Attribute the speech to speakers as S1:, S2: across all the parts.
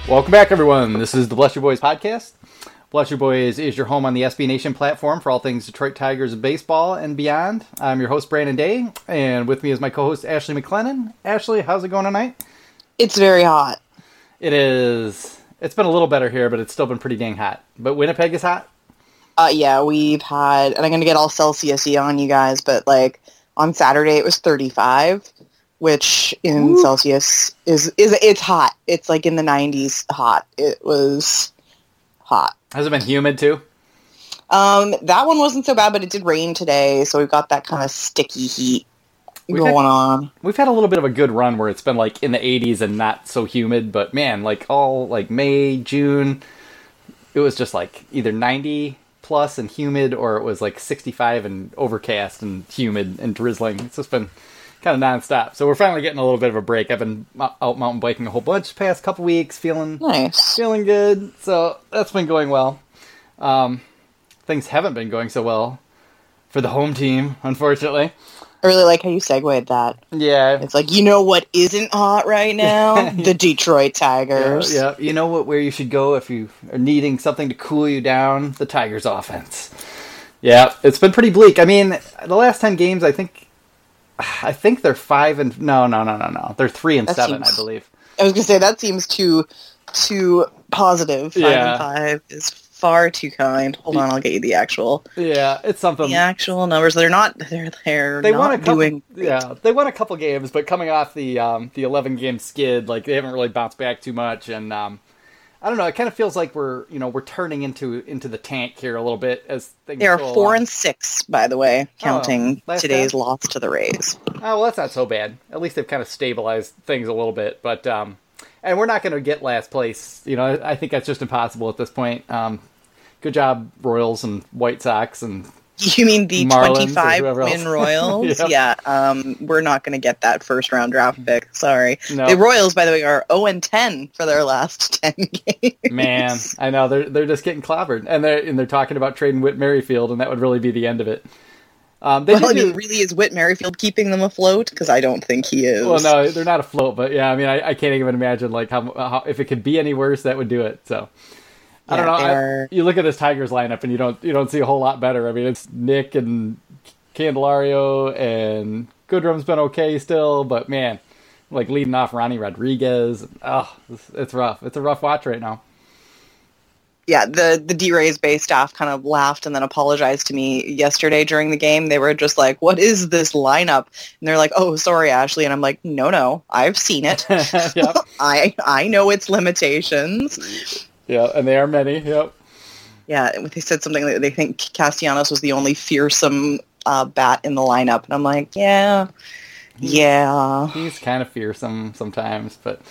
S1: Welcome back, everyone. This is the Bless Your Boys podcast. Bless Your Boys is your home on the SB Nation platform for all things Detroit Tigers baseball and beyond. I'm your host, Brandon Day, and with me is my co-host, Ashley McLennan. Ashley, how's it going tonight?
S2: It's very hot.
S1: It is. It's been a little better here, but it's still been pretty dang hot. But Winnipeg is hot?
S2: Yeah, we've had, and I'm going to get all Celsius-y on you guys, but like on Saturday it was 35, which in Celsius is it's hot. It's like in the 90s hot. It was hot.
S1: Has it been humid too?
S2: That one wasn't so bad, but it did rain today, so we've got that kind of sticky heat going on.
S1: We've had a little bit of a good run where it's been like in the 80s and not so humid, but man, like all like May, June, it was just like either 90 plus and humid, or it was like 65 and overcast and humid and drizzling. It's just been kind of nonstop. So we're finally getting a little bit of a break. I've been out mountain biking a whole bunch the past couple weeks, feeling good. So that's been going well. Things haven't been going so well for the home team, unfortunately.
S2: I really like how you segued that.
S1: Yeah.
S2: It's like, you know what isn't hot right now? The Detroit Tigers.
S1: Yeah. You know where you should go if you are needing something to cool you down? The Tigers offense. Yeah, it's been pretty bleak. I mean, the last 10 games, I think they're 5 and... No. They're 3 and 7, I believe.
S2: I was going to say, that seems too positive. 5 and 5 is far too kind. Hold on, I'll get you the actual.
S1: Yeah, it's something.
S2: The actual numbers. They're not doing.
S1: Yeah, they won a couple games, but coming off the 11-game skid, like they haven't really bounced back too much, and I don't know. It kind of feels like we're turning into the tank here a little bit as things.
S2: They are 4 and 6, by the way, counting today's loss to the Rays.
S1: Oh, well, that's not so bad. At least they've kind of stabilized things a little bit, but and we're not going to get last place. I think that's just impossible at this point. Good job, Royals and White Sox and
S2: you mean the
S1: Marlins
S2: 25-win Royals?
S1: Yep.
S2: Yeah, we're not going to get that first-round draft pick. Sorry.
S1: No.
S2: The Royals, by the way, are 0-10 for their last 10 games.
S1: Man, I know they're just getting clobbered, and they're talking about trading Whit Merrifield, and that would really be the end of it.
S2: Really, is Whit Merrifield keeping them afloat? Because I don't think he is.
S1: Well, no, they're not afloat, but yeah, I mean, I can't even imagine like how if it could be any worse, that would do it. So. I don't know. You look at this Tigers lineup and you don't see a whole lot better. I mean, it's Nick and Candelario, and Goodrum's been okay still, but man, like leading off Ronnie Rodriguez. Oh, it's rough. It's a rough watch right now.
S2: Yeah, the D-Rays base staff kind of laughed and then apologized to me yesterday during the game. They were just like, "What is this lineup?" And they're like, "Oh, sorry, Ashley." And I'm like, "No, I've seen it.
S1: Yep.
S2: I know its limitations."
S1: Yeah, and they are many. Yep.
S2: Yeah, they said something like they think Castellanos was the only fearsome bat in the lineup, and I'm like, yeah.
S1: He's kind of fearsome sometimes, but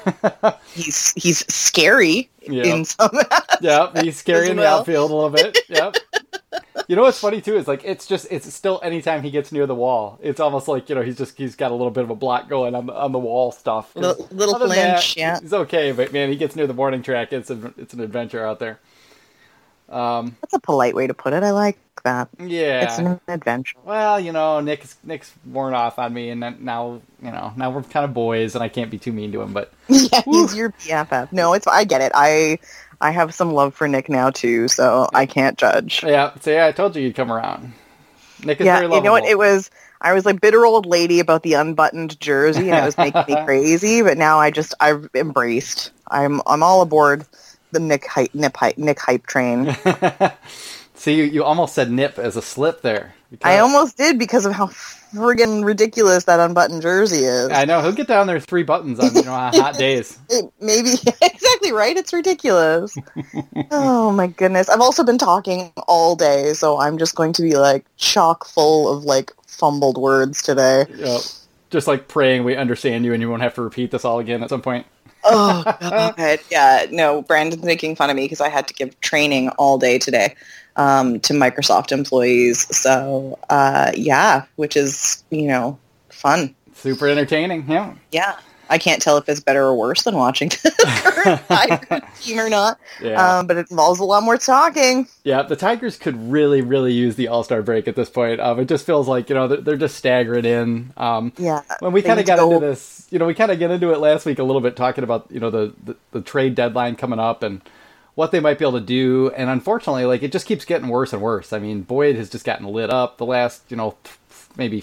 S2: he's scary in some.
S1: Yeah, he's scary in the outfield a little bit. Yep. You know what's funny too is like it's still anytime he gets near the wall, it's almost like he's got a little bit of a block going on the wall stuff.
S2: Little flinch, yeah.
S1: He's okay, but man, he gets near the warning track. It's an adventure out there.
S2: That's a polite way to put it. I like that.
S1: Yeah,
S2: it's an adventure.
S1: Well, Nick's worn off on me, and now we're kind of boys, and I can't be too mean to him. But
S2: yeah, he's your BFF. No, I get it. I have some love for Nick now too, so I can't judge.
S1: Yeah, so I told you you'd come around. Nick is very lovable.
S2: You know what? I was like bitter old lady about the unbuttoned jersey, and it was making me crazy. But now I've embraced. I'm all aboard the Nick hype train.
S1: See, you almost said nip as a slip there.
S2: I almost did because of how friggin' ridiculous that unbuttoned jersey is.
S1: I know. He'll get down there 3 buttons on hot days.
S2: Maybe. Exactly right. It's ridiculous. Oh, my goodness. I've also been talking all day, so I'm just going to be, like, chock full of, like, fumbled words today.
S1: Yep. Just, like, praying we understand you and you won't have to repeat this all again at some point.
S2: Oh, God. Yeah, no, Brandon's making fun of me because I had to give training all day today to Microsoft employees. So, which is, fun.
S1: Super entertaining, yeah.
S2: Yeah. I can't tell if it's better or worse than watching the current Tigers team or not.
S1: Yeah.
S2: But it involves a lot more talking.
S1: Yeah, the Tigers could really, really use the All-Star break at this point. It just feels like, they're just staggering in.
S2: Yeah.
S1: When we kind of got into this, we kind of get into it last week a little bit, talking about, the trade deadline coming up and what they might be able to do. And unfortunately, like, it just keeps getting worse and worse. I mean, Boyd has just gotten lit up the last, maybe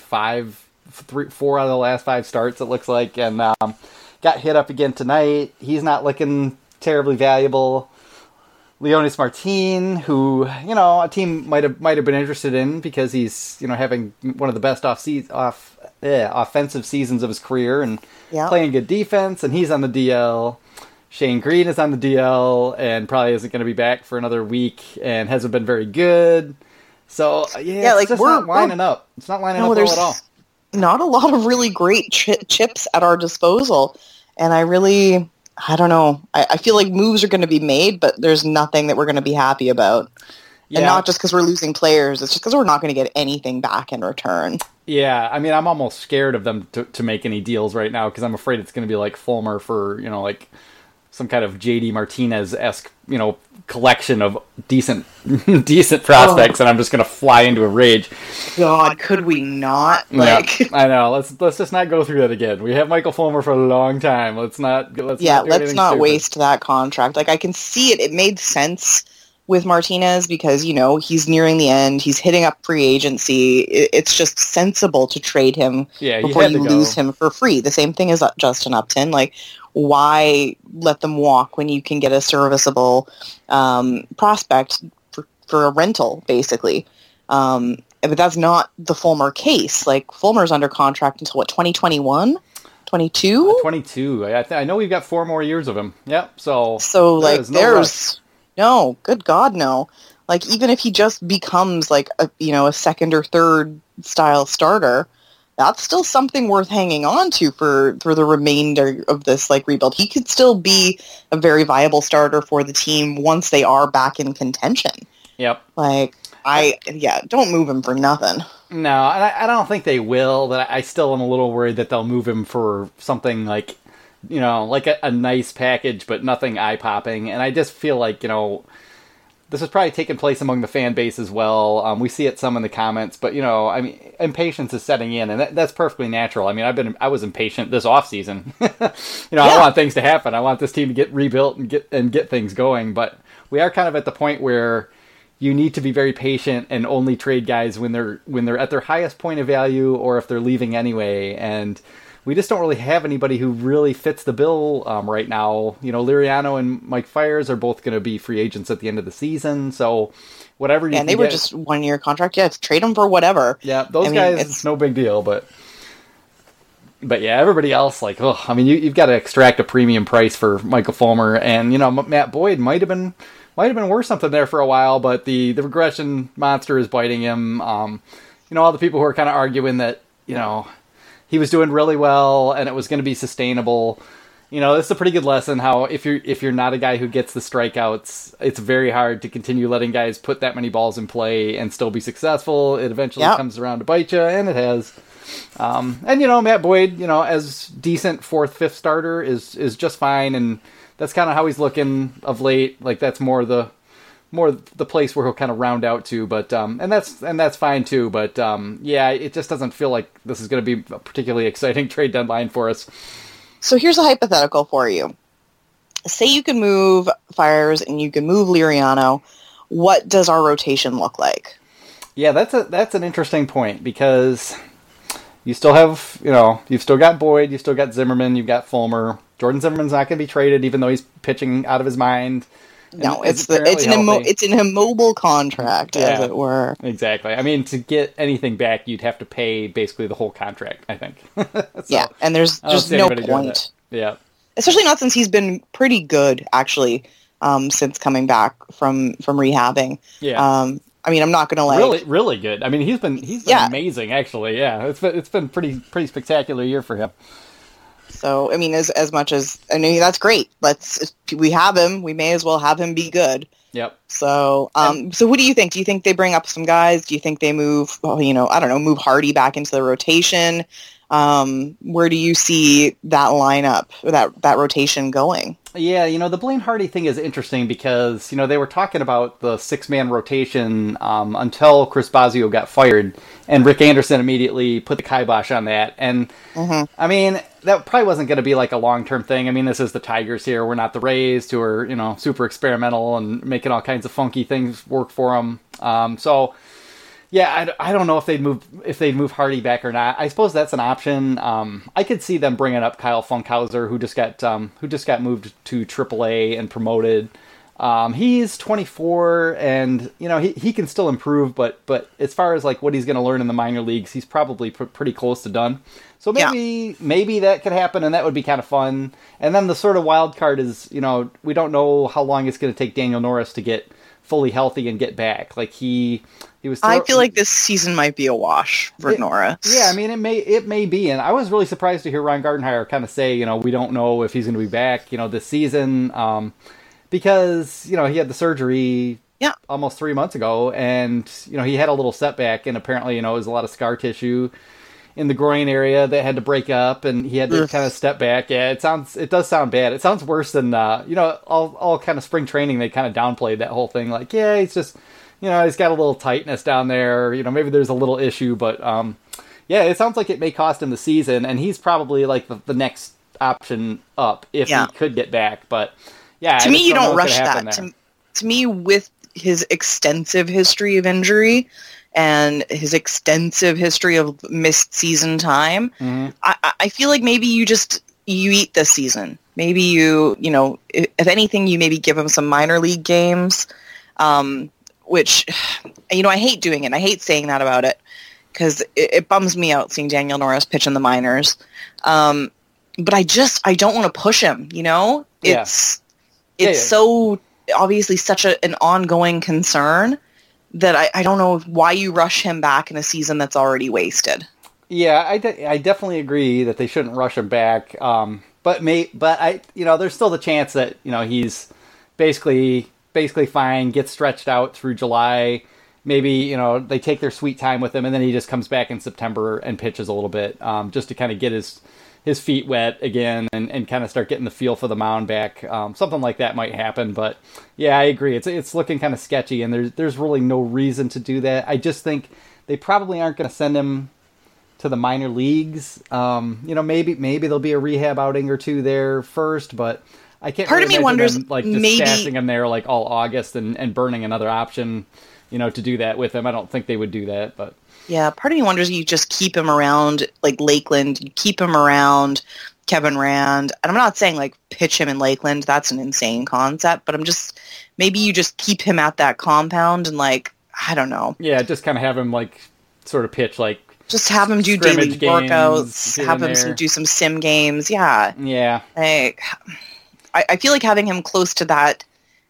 S1: 4 out of the last 5 starts, it looks like, and got hit up again tonight. He's not looking terribly valuable. Leonis Martin, who, a team might have been interested in because he's, having one of the best offensive seasons of his career and playing good defense, and he's on the DL. Shane Green is on the DL and probably isn't going to be back for another week and hasn't been very good. So, it's just not lining up. It's not lining up well at all.
S2: Not a lot of really great chips at our disposal. And I don't know. I feel like moves are going to be made, but there's nothing that we're going to be happy about. Yeah. And not just because we're losing players. It's just because we're not going to get anything back in return.
S1: Yeah, I mean, I'm almost scared of them to make any deals right now because I'm afraid it's going to be like Fulmer for, like some kind of JD Martinez-esque, collection of decent prospects, and I'm just going to fly into a rage.
S2: God, could we not?
S1: Yeah, I know. Let's just not go through that again. We have Michael Fulmer for a long time. Let's not
S2: waste that contract. Like, I can see it. It made sense with Martinez because, he's nearing the end. He's hitting up free agency. It's just sensible to trade him before you lose him for free. The same thing as Justin Upton. Like, why let them walk when you can get a serviceable prospect for a rental, basically? But that's not the Fulmer case. Like, Fulmer's under contract until, 2021? 22?
S1: 22. I know we've got 4 more years of him. Yep. So
S2: there's no, good God, no. Like, even if he just becomes, like, a second or third style starter, that's still something worth hanging on to for the remainder of this, like, rebuild. He could still be a very viable starter for the team once they are back in contention.
S1: Yep.
S2: Like, don't move him for nothing.
S1: No, and I don't think they will, but I still am a little worried that they'll move him for something like, like a nice package, but nothing eye-popping. And I just feel like, this is probably taking place among the fan base as well. We see it some in the comments, but, I mean, impatience is setting in, and that's perfectly natural. I mean, I was impatient this offseason. I want things to happen. I want this team to get rebuilt and get things going, but we are kind of at the point where you need to be very patient and only trade guys when they're at their highest point of value or if they're leaving anyway, and we just don't really have anybody who really fits the bill right now. Liriano and Mike Fiers are both going to be free agents at the end of the season, so whatever you can
S2: and they were just 1-year contract. Yeah, trade them for whatever.
S1: Yeah, those guys, it's no big deal, but yeah, everybody else, like, you've got to extract a premium price for Michael Fulmer, and Matt Boyd might have been worth something there for a while, but the regression monster is biting him. All the people who are kind of arguing that he was doing really well and it was going to be sustainable. It's a pretty good lesson how if you're not a guy who gets the strikeouts, it's very hard to continue letting guys put that many balls in play and still be successful. It eventually comes around to bite you, and it has. And Matt Boyd, as decent 4th, 5th starter is just fine, and that's kind of how he's looking of late. Like, that's more the place where he'll kind of round out to, but and that's fine too. But it just doesn't feel like this is going to be a particularly exciting trade deadline for us.
S2: So here's a hypothetical for you. Say you can move Fiers and you can move Liriano. What does our rotation look like?
S1: Yeah, that's an interesting point because you still have you've still got Boyd, you've still got Zimmerman, you've got Fulmer. Jordan Zimmerman's not going to be traded, even though he's pitching out of his mind.
S2: No, it's an immobile contract, as it were.
S1: Exactly. I mean, to get anything back, you'd have to pay basically the whole contract, I think.
S2: And there's just no point.
S1: Yeah.
S2: Especially not since he's been pretty good, actually, since coming back from rehabbing.
S1: Yeah.
S2: I'm not going to
S1: really good. I mean, he's been amazing, actually. Yeah, it's been pretty spectacular year for him.
S2: So, as much as, that's great. We have him. We may as well have him be good.
S1: Yep.
S2: So, so what do you think? Do you think they bring up some guys? Do you think they move, I don't know, move Hardy back into the rotation? Where do you see that lineup, that rotation going?
S1: Yeah, the Blaine Hardy thing is interesting because, they were talking about the six-man rotation until Chris Bosio got fired, and Rick Anderson immediately put the kibosh on that. And, I mean, that probably wasn't going to be like a long-term thing. I mean, this is the Tigers here. We're not the Rays, who are, super experimental and making all kinds of funky things work for them. Yeah, I don't know if they'd move Hardy back or not. I suppose that's an option. I could see them bringing up Kyle Funkhauser, who just got moved to AAA and promoted. He's 24, and he can still improve, but as far as like what he's going to learn in the minor leagues, he's probably pretty close to done. So maybe that could happen, and that would be kind of fun. And then the sort of wild card is, we don't know how long it's going to take Daniel Norris to get fully healthy and get back. Like he was.
S2: I feel like this season might be a wash for Norris.
S1: Yeah, I mean it may be, and I was really surprised to hear Ron Gardenhire kind of say, we don't know if he's going to be back, this season, because he had the surgery.
S2: Yeah.
S1: Almost 3 months ago, and he had a little setback, and apparently it was a lot of scar tissue in the groin area that had to break up, and he had to kind of step back. Yeah, it does sound bad. It sounds worse than all kind of spring training. They kind of downplayed that whole thing, like, yeah, he's just he's got a little tightness down there. Maybe there's a little issue, but yeah, it sounds like it may cost him the season, and he's probably like the next option up if he could get back. But yeah,
S2: to me, you don't rush that. To me, with his extensive history of injury and his extensive history of missed season time, I feel like maybe you eat this season. Maybe if anything, you maybe give him some minor league games, which, I hate doing it. I hate saying that about it because it bums me out seeing Daniel Norris pitch in the minors. But I don't want to push him, It's so obviously such an ongoing concern that I don't know why you rush him back in a season that's already wasted. Yeah,
S1: I definitely agree that they shouldn't rush him back. But there's still the chance that he's basically fine, gets stretched out through July. Maybe they take their sweet time with him, and then he just comes back in September and pitches a little bit, just to kind of get his feet wet again and kind of start getting the feel for the mound back. Something like that might happen, but yeah, I agree. It's looking kind of sketchy, and there's really no reason to do that. I just think they probably aren't going to send him to the minor leagues. Maybe there'll be a rehab outing or two there first, but I can't. Part of me wonders, them, like, just stashing him there like all August and burning another option, to do that with him. I don't think they would do that, but.
S2: Yeah, part of me wonders you just keep him around, like, Lakeland. You keep him around Kevin Rand. And I'm not saying, like, pitch him in Lakeland. That's an insane concept. But maybe you just keep him at that compound and, like, I don't know.
S1: Yeah, just kind of have him, like, sort of pitch, like...
S2: Just have him do daily workouts. Have him do some sim games. Yeah.
S1: Yeah.
S2: Like, I feel like having him close to that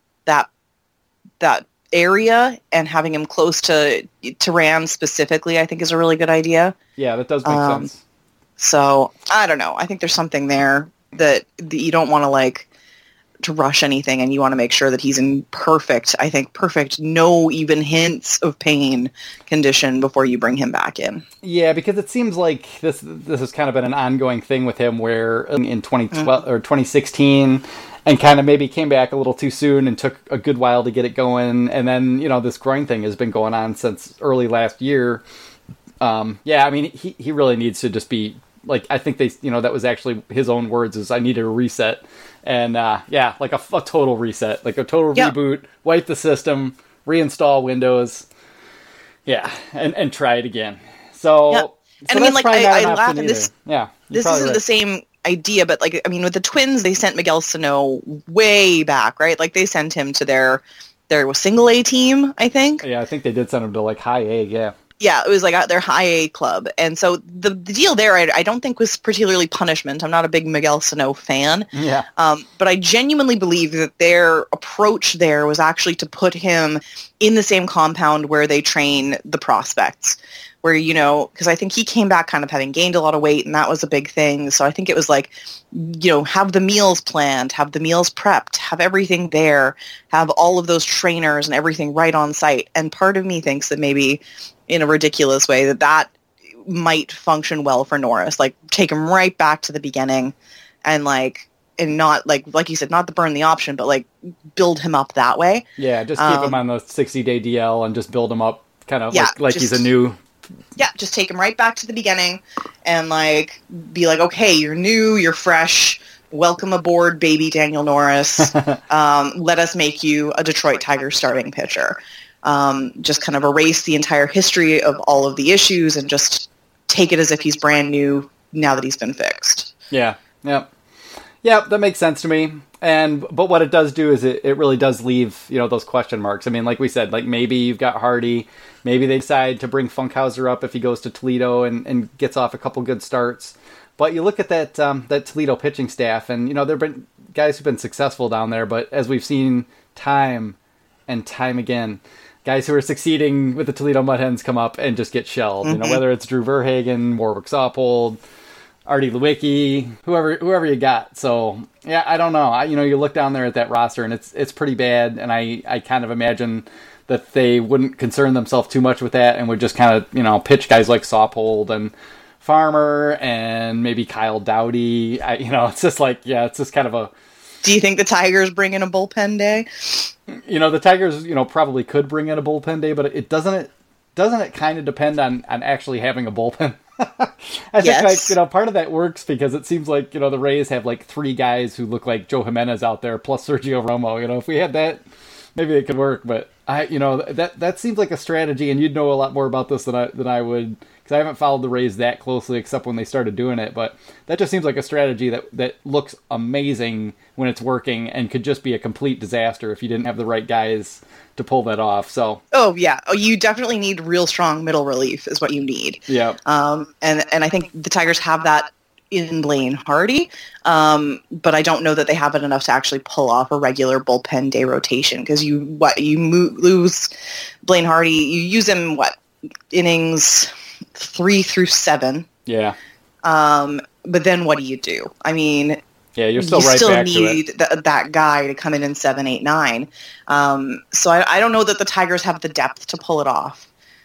S2: area and having him close to Rand specifically, I think is a really good idea.
S1: Yeah, that does make sense.
S2: So I don't know. I think there's something there that you don't want to rush anything, and you want to make sure that he's in perfect, no even hints of pain condition before you bring him back in.
S1: Yeah, because it seems like this has kind of been an ongoing thing with him, where in 2012 or 2016. And kind of maybe came back a little too soon and took a good while to get it going. And then, this groin thing has been going on since early last year. Yeah, I mean, he really needs to just be, like, I think they, that was actually his own words, is I needed a reset. And, yeah, like a total reset, like a total reboot, wipe the system, reinstall Windows. Yeah, and try it again. So,
S2: and I mean, like, I laugh at this.
S1: Yeah,
S2: this isn't the same idea, but with the Twins, they sent Miguel Sano way back, right? Like, they sent him to their single A team, I think.
S1: Yeah, I think they did send him to like high A.
S2: Yeah, it was like their high A club. And so the deal there, I don't think was particularly punishment. I'm not a big Miguel Sano fan.
S1: Yeah.
S2: But I genuinely believe that their approach there was actually to put him in the same compound where they train the prospects, where, because I think he came back kind of having gained a lot of weight, and that was a big thing. So I think it was like, have the meals planned, have the meals prepped, have everything there, have all of those trainers and everything right on site. And part of me thinks that maybe in a ridiculous way that might function well for Norris. Like, take him right back to the beginning and not like you said, not the burn the option, but like build him up that way.
S1: Yeah, just keep him on the 60-day DL and just build him up kind of like he's a new...
S2: Yeah, just take him right back to the beginning and be like, okay, you're new, you're fresh, welcome aboard, baby Daniel Norris. Let us make you a Detroit Tigers starting pitcher. Just kind of erase the entire history of all of the issues and just take it as if he's brand new now that he's been fixed.
S1: Yeah, that makes sense to me. But what it does do is it really does leave, those question marks. I mean, like we said, like maybe you've got Hardy, maybe they decide to bring Funkhauser up if he goes to Toledo and gets off a couple good starts. But you look at that Toledo pitching staff, and there've been guys who've been successful down there, but as we've seen time and time again, guys who are succeeding with the Toledo Mud Hens come up and just get shelled.
S2: Mm-hmm.
S1: Whether it's Drew Verhagen, Warwick Saupold, Artie Lewicki, whoever you got. So yeah, I don't know. You look down there at that roster and it's pretty bad. And I kind of imagine that they wouldn't concern themselves too much with that and would just kind of, pitch guys like Saupold and Farmer and maybe Kyle Dowdy. It's just it's just kind of a...
S2: Do you think the Tigers bring in a bullpen day?
S1: The Tigers, probably could bring in a bullpen day, but it doesn't it kind of depend on actually having a bullpen? I think part of that works because it seems like, the Rays have like 3 guys who look like Joe Jimenez out there plus Sergio Romo. If we had that, maybe it could work, but that seems like a strategy, and you'd know a lot more about this than I would, because I haven't followed the Rays that closely except when they started doing it, but that just seems like a strategy that looks amazing when it's working and could just be a complete disaster if you didn't have the right guys to pull that off. So you definitely need real strong middle relief is what you need. Yeah.
S2: And I think the Tigers have that in Blaine Hardy, but I don't know that they have it enough to actually pull off a regular bullpen day rotation, because you lose Blaine Hardy, you use him innings 3 through 7.
S1: Yeah.
S2: But then what do you do? I mean,
S1: yeah, you're still right back to it.
S2: You still need that guy to come in 7, 8, 9. So I don't know that the Tigers have the depth to pull it off.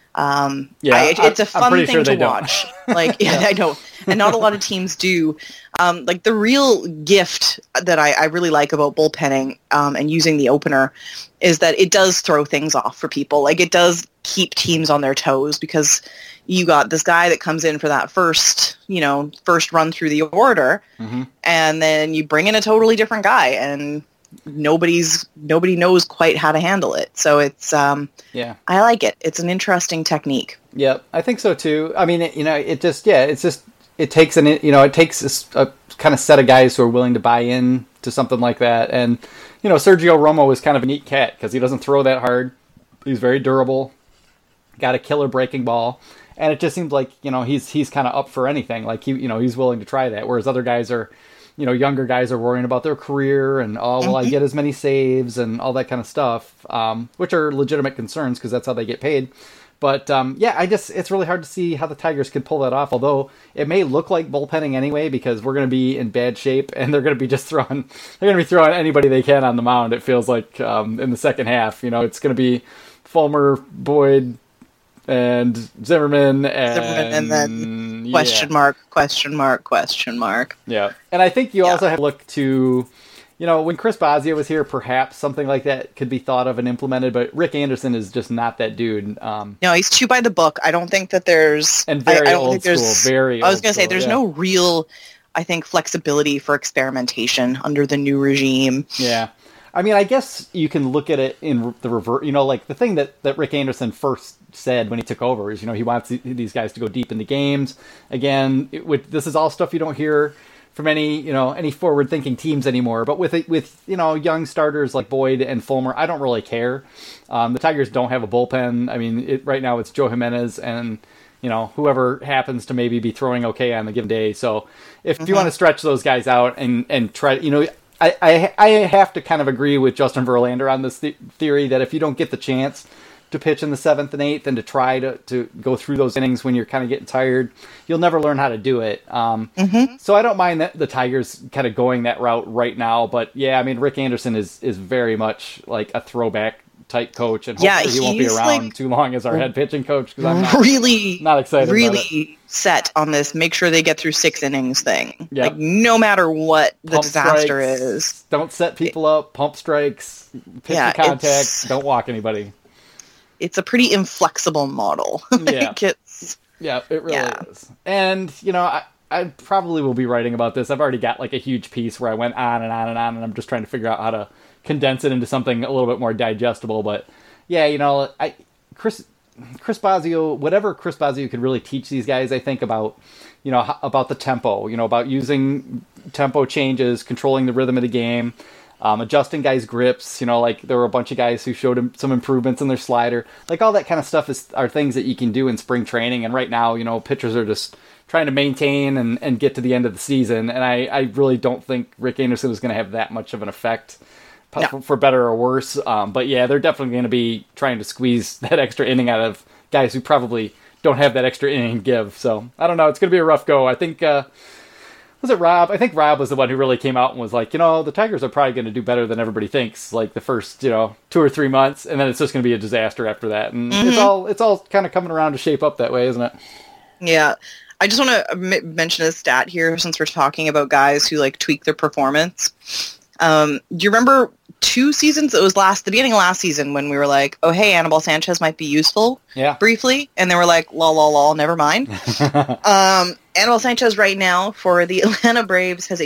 S2: It's a fun thing to watch. I know, and not a lot of teams do. The real gift that I really like about bullpenning and using the opener is that it does throw things off for people. It does keep teams on their toes, because you got this guy that comes in for that first run through the order,
S1: mm-hmm.
S2: and then you bring in a totally different guy, and nobody knows quite how to handle it. So it's I like it. It's an interesting technique.
S1: Yeah, I think so too. I mean, it takes a kind of set of guys who are willing to buy in to something like that. And Sergio Romo is kind of a neat cat because he doesn't throw that hard. He's very durable. Got a killer breaking ball. And it just seems like, he's kind of up for anything. Like he's willing to try that. Whereas other guys are, younger guys are worrying about their career and, will I get as many saves and all that kind of stuff, which are legitimate concerns because that's how they get paid. But, it's really hard to see how the Tigers could pull that off, although it may look like bullpenning anyway, because we're going to be in bad shape and they're going to be throwing anybody they can on the mound. It feels like, in the second half, it's going to be Fulmer, Boyd, and Zimmerman,
S2: and then question mark.
S1: Yeah, and I think you also have to look to, when Chris Bosio was here, perhaps something like that could be thought of and implemented, but Rick Anderson is just not that dude.
S2: No, he's too by the book. I don't think that there's...
S1: And very old school, very
S2: I was going to say, there's no real, I think, flexibility for experimentation under the new regime.
S1: Yeah. I mean, I guess you can look at it in the reverse. The thing that Rick Anderson first said when he took over is, he wants these guys to go deep into games. Again, this is all stuff you don't hear from any forward-thinking teams anymore. But with young starters like Boyd and Fulmer, I don't really care. The Tigers don't have a bullpen. I mean, right now it's Joe Jimenez and whoever happens to maybe be throwing okay on the given day. So if you want to stretch those guys out and try, I have to kind of agree with Justin Verlander on this theory that if you don't get the chance to pitch in the 7th and 8th and to try to go through those innings when you're kind of getting tired. You'll never learn how to do it. So I don't mind that the Tigers kind of going that route right now. But yeah, I mean, Rick Anderson is very much like a throwback type coach, and hopefully he won't be around too long as our head pitching coach, because I'm not excited about it.
S2: Set on this make sure they get through 6 innings thing. Yep. Like no matter what the disaster is,
S1: don't set people up, pump strikes, pitch to contact, don't walk anybody.
S2: It's a pretty inflexible model.
S1: Yeah, it really is. And I probably will be writing about this. I've already got like a huge piece where I went on and on and on, and I'm just trying to figure out how to condense it into something a little bit more digestible. But yeah, Chris Bosio, whatever Chris Bosio could really teach these guys, I think, about the tempo, about using tempo changes, controlling the rhythm of the game, adjusting guys' grips. Like there were a bunch of guys who showed him some improvements in their slider. Like all that kind of stuff are things that you can do in spring training. And right now, pitchers are just trying to maintain and get to the end of the season. And I really don't think Rick Anderson is going to have that much of an effect. No. For better or worse. But yeah, they're definitely going to be trying to squeeze that extra inning out of guys who probably don't have that extra inning to give. So I don't know. It's going to be a rough go. I think, was it Rob? I think Rob was the one who really came out and was like, the Tigers are probably going to do better than everybody thinks, like the first, 2 or 3 months. And then it's just going to be a disaster after that. And it's all kind of coming around to shape up that way, isn't it?
S2: Yeah. I just want to mention a stat here since we're talking about guys who like tweak their performance. Do you remember 2 seasons? It was the beginning of last season when we were like, oh, hey, Anibal Sanchez might be useful briefly. And they were like, lol, never mind. Anibal Sanchez right now for the Atlanta Braves has a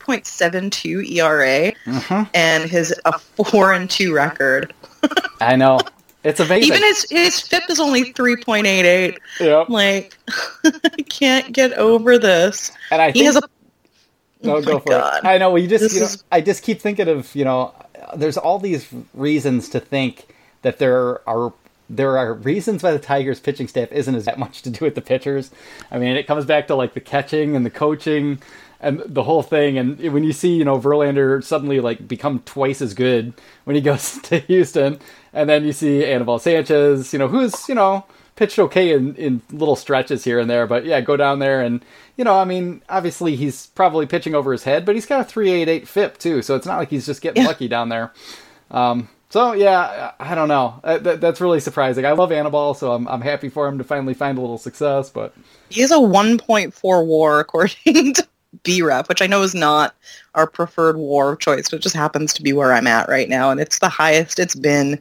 S2: 2.72 ERA and has a 4-2 record.
S1: I know. It's amazing.
S2: Even his FIP is only 3.88.
S1: Yep.
S2: Like, I can't get over this.
S1: And I think...
S2: He has a...
S1: No, go for it. I know. We just, I just keep thinking of, there's all these reasons to think that there are reasons why the Tigers pitching staff isn't as that much to do with the pitchers. I mean, it comes back to like the catching and the coaching and the whole thing. And when you see, Verlander suddenly like become twice as good when he goes to Houston, and then you see Anibal Sanchez, who's, pitched okay in little stretches here and there, but yeah, go down there and, obviously he's probably pitching over his head, but he's got a 3.88 FIP too, so it's not like he's just getting lucky down there. So yeah, I don't know. That's really surprising. I love Anibal, so I'm happy for him to finally find a little success, but...
S2: He has a 1.4 WAR according to BREP, which I know is not our preferred WAR of choice, but it just happens to be where I'm at right now, and it's the highest it's been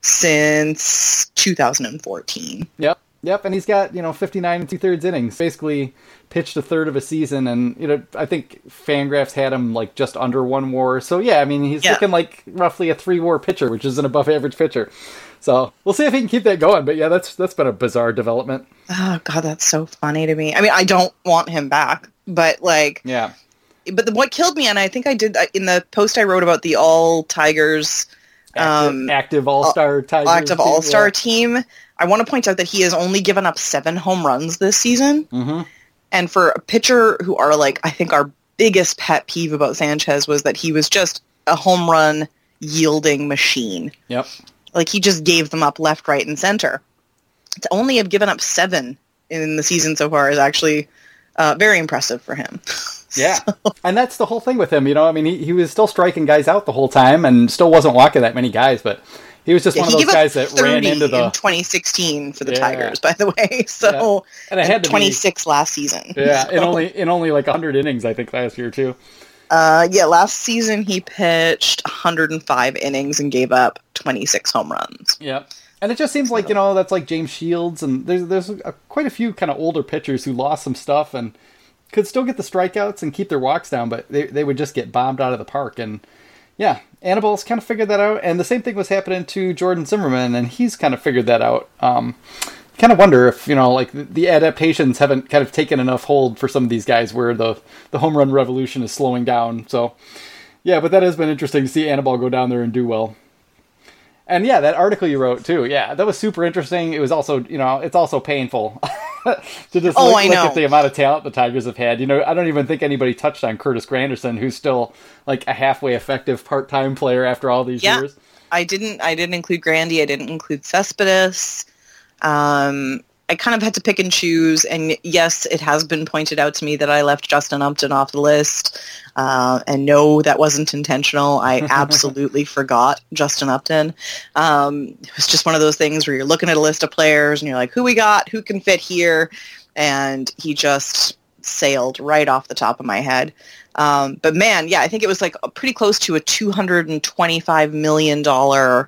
S2: since 2014.
S1: Yep, and he's got, 59 2/3 innings, basically pitched a third of a season, and, I think Fangraphs had him, like, just under 1 WAR, so yeah, I mean, he's looking like roughly a 3 WAR pitcher, which is an above-average pitcher, so we'll see if he can keep that going, but yeah, that's been a bizarre development.
S2: Oh, God, that's so funny to me. I mean, I don't want him back, but, like...
S1: Yeah.
S2: But what killed me, and I think I did, in the post I wrote about the all-Tigers...
S1: Active All-Star Tigers.
S2: Active All-Star team. I want to point out that he has only given up 7 home runs this season. Mm-hmm. And for a pitcher who are like, I think our biggest pet peeve about Sanchez was that he was just a home run yielding machine.
S1: Yep.
S2: Like he just gave them up left, right, and center. To only have given up 7 in the season so far is actually very impressive for him.
S1: Yeah, and that's the whole thing with him, I mean, he was still striking guys out the whole time and still wasn't walking that many guys, but he was just one of those guys that ran into the...
S2: in 2016 for the Tigers, by the way, so... Yeah. And it had 26 last season.
S1: Yeah, so. in only like 100 innings, I think, last year, too.
S2: Last season he pitched 105 innings and gave up 26 home runs.
S1: Yeah. And it just seems like, that's like James Shields, and there's quite a few kind of older pitchers who lost some stuff and could still get the strikeouts and keep their walks down, but they would just get bombed out of the park. And yeah, Anibal's kind of figured that out. And the same thing was happening to Jordan Zimmerman, and he's kind of figured that out. Kind of wonder if, like the adaptations haven't kind of taken enough hold for some of these guys where the home run revolution is slowing down. So yeah, but that has been interesting to see Anibal go down there and do well. And yeah, that article you wrote too. Yeah, that was super interesting. It was also, it's also painful to just look at the amount of talent the Tigers have had. I don't even think anybody touched on Curtis Granderson, who's still like a halfway effective part-time player after all these years.
S2: I didn't include Grandy. I didn't include Cespedes. I kind of had to pick and choose, and yes, it has been pointed out to me that I left Justin Upton off the list, and no, that wasn't intentional. I absolutely forgot Justin Upton. It was just one of those things where you're looking at a list of players, and you're like, who we got, who can fit here, and he just sailed right off the top of my head. But man, yeah, I think it was like pretty close to a $225 million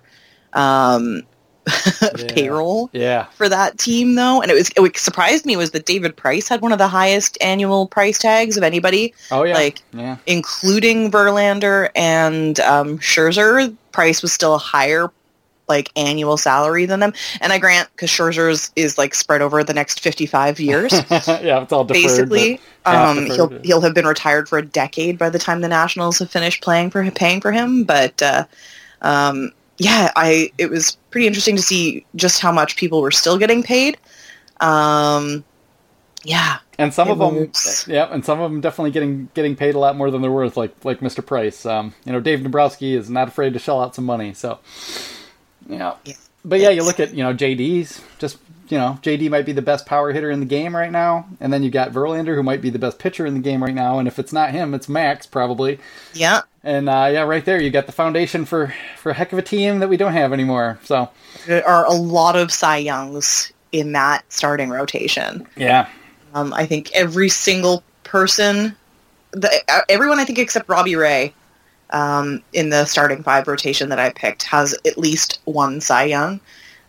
S2: payroll for that team, though. And it surprised me was that David Price had one of the highest annual price tags of anybody.
S1: Oh, yeah.
S2: Like, including Verlander and Scherzer, Price was still a higher like annual salary than them. And I grant, because Scherzer's is like spread over the next 55 years.
S1: Yeah, it's all deferred.
S2: Basically, he'll have been retired for a decade by the time the Nationals have finished paying for him. But it was pretty interesting to see just how much people were still getting paid. And
S1: some of them, and some of them definitely getting paid a lot more than they're worth, like Mr. Price. Dave Dombrowski is not afraid to shell out some money. So, but you look at JD's just. JD might be the best power hitter in the game right now, and then you got Verlander, who might be the best pitcher in the game right now, and if it's not him, it's Max probably.
S2: Yeah.
S1: And right there, you got the foundation for a heck of a team that we don't have anymore. So
S2: there are a lot of Cy Youngs in that starting rotation.
S1: Yeah.
S2: I think every single person, everyone I think except Robbie Ray, in the starting five rotation that I picked has at least one Cy Young.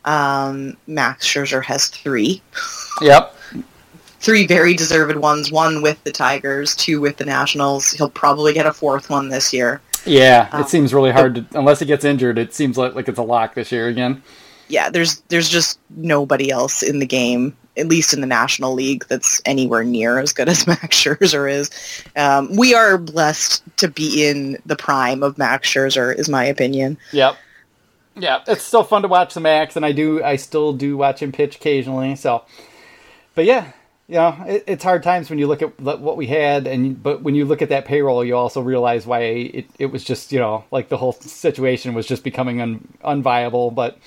S2: Max Scherzer has 3.
S1: Yep.
S2: 3 very deserved ones, 1 with the Tigers, 2 with the Nationals. He'll probably get a 4th one this year.
S1: Yeah, it seems really hard to, unless he gets injured, it seems like it's a lock this year again.
S2: Yeah, there's just nobody else in the game, at least in the National League, that's anywhere near as good as Max Scherzer is. We are blessed to be in the prime of Max Scherzer, is my opinion.
S1: Yep. Yeah, it's still fun to watch the Max, and I still do watch him pitch occasionally. So, but yeah, it's hard times when you look at what we had, but when you look at that payroll, you also realize why it was just like the whole situation was just becoming unviable. But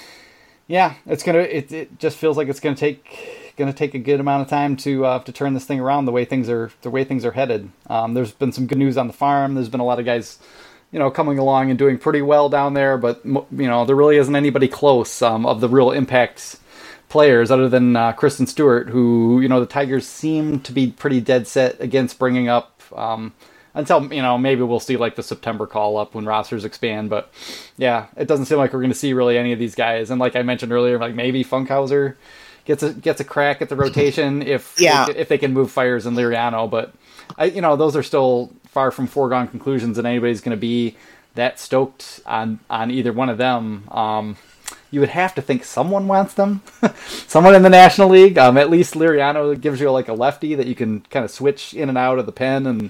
S1: yeah, it just feels like it's gonna take a good amount of time to turn this thing around the way things are headed. There's been some good news on the farm. There's been a lot of guys coming along and doing pretty well down there, but there really isn't anybody close of the real impact players other than Kristen Stewart, who the Tigers seem to be pretty dead set against bringing up until maybe we'll see like the September call up when rosters expand. But yeah, it doesn't seem like we're going to see really any of these guys. And like I mentioned earlier, like maybe Funkhauser gets a crack at the rotation if they can move Fires and Liriano, but those are still far from foregone conclusions that anybody's going to be that stoked on either one of them. You would have to think someone wants them. Someone in the National League. At least Liriano gives you like a lefty that you can kind of switch in and out of the pen, and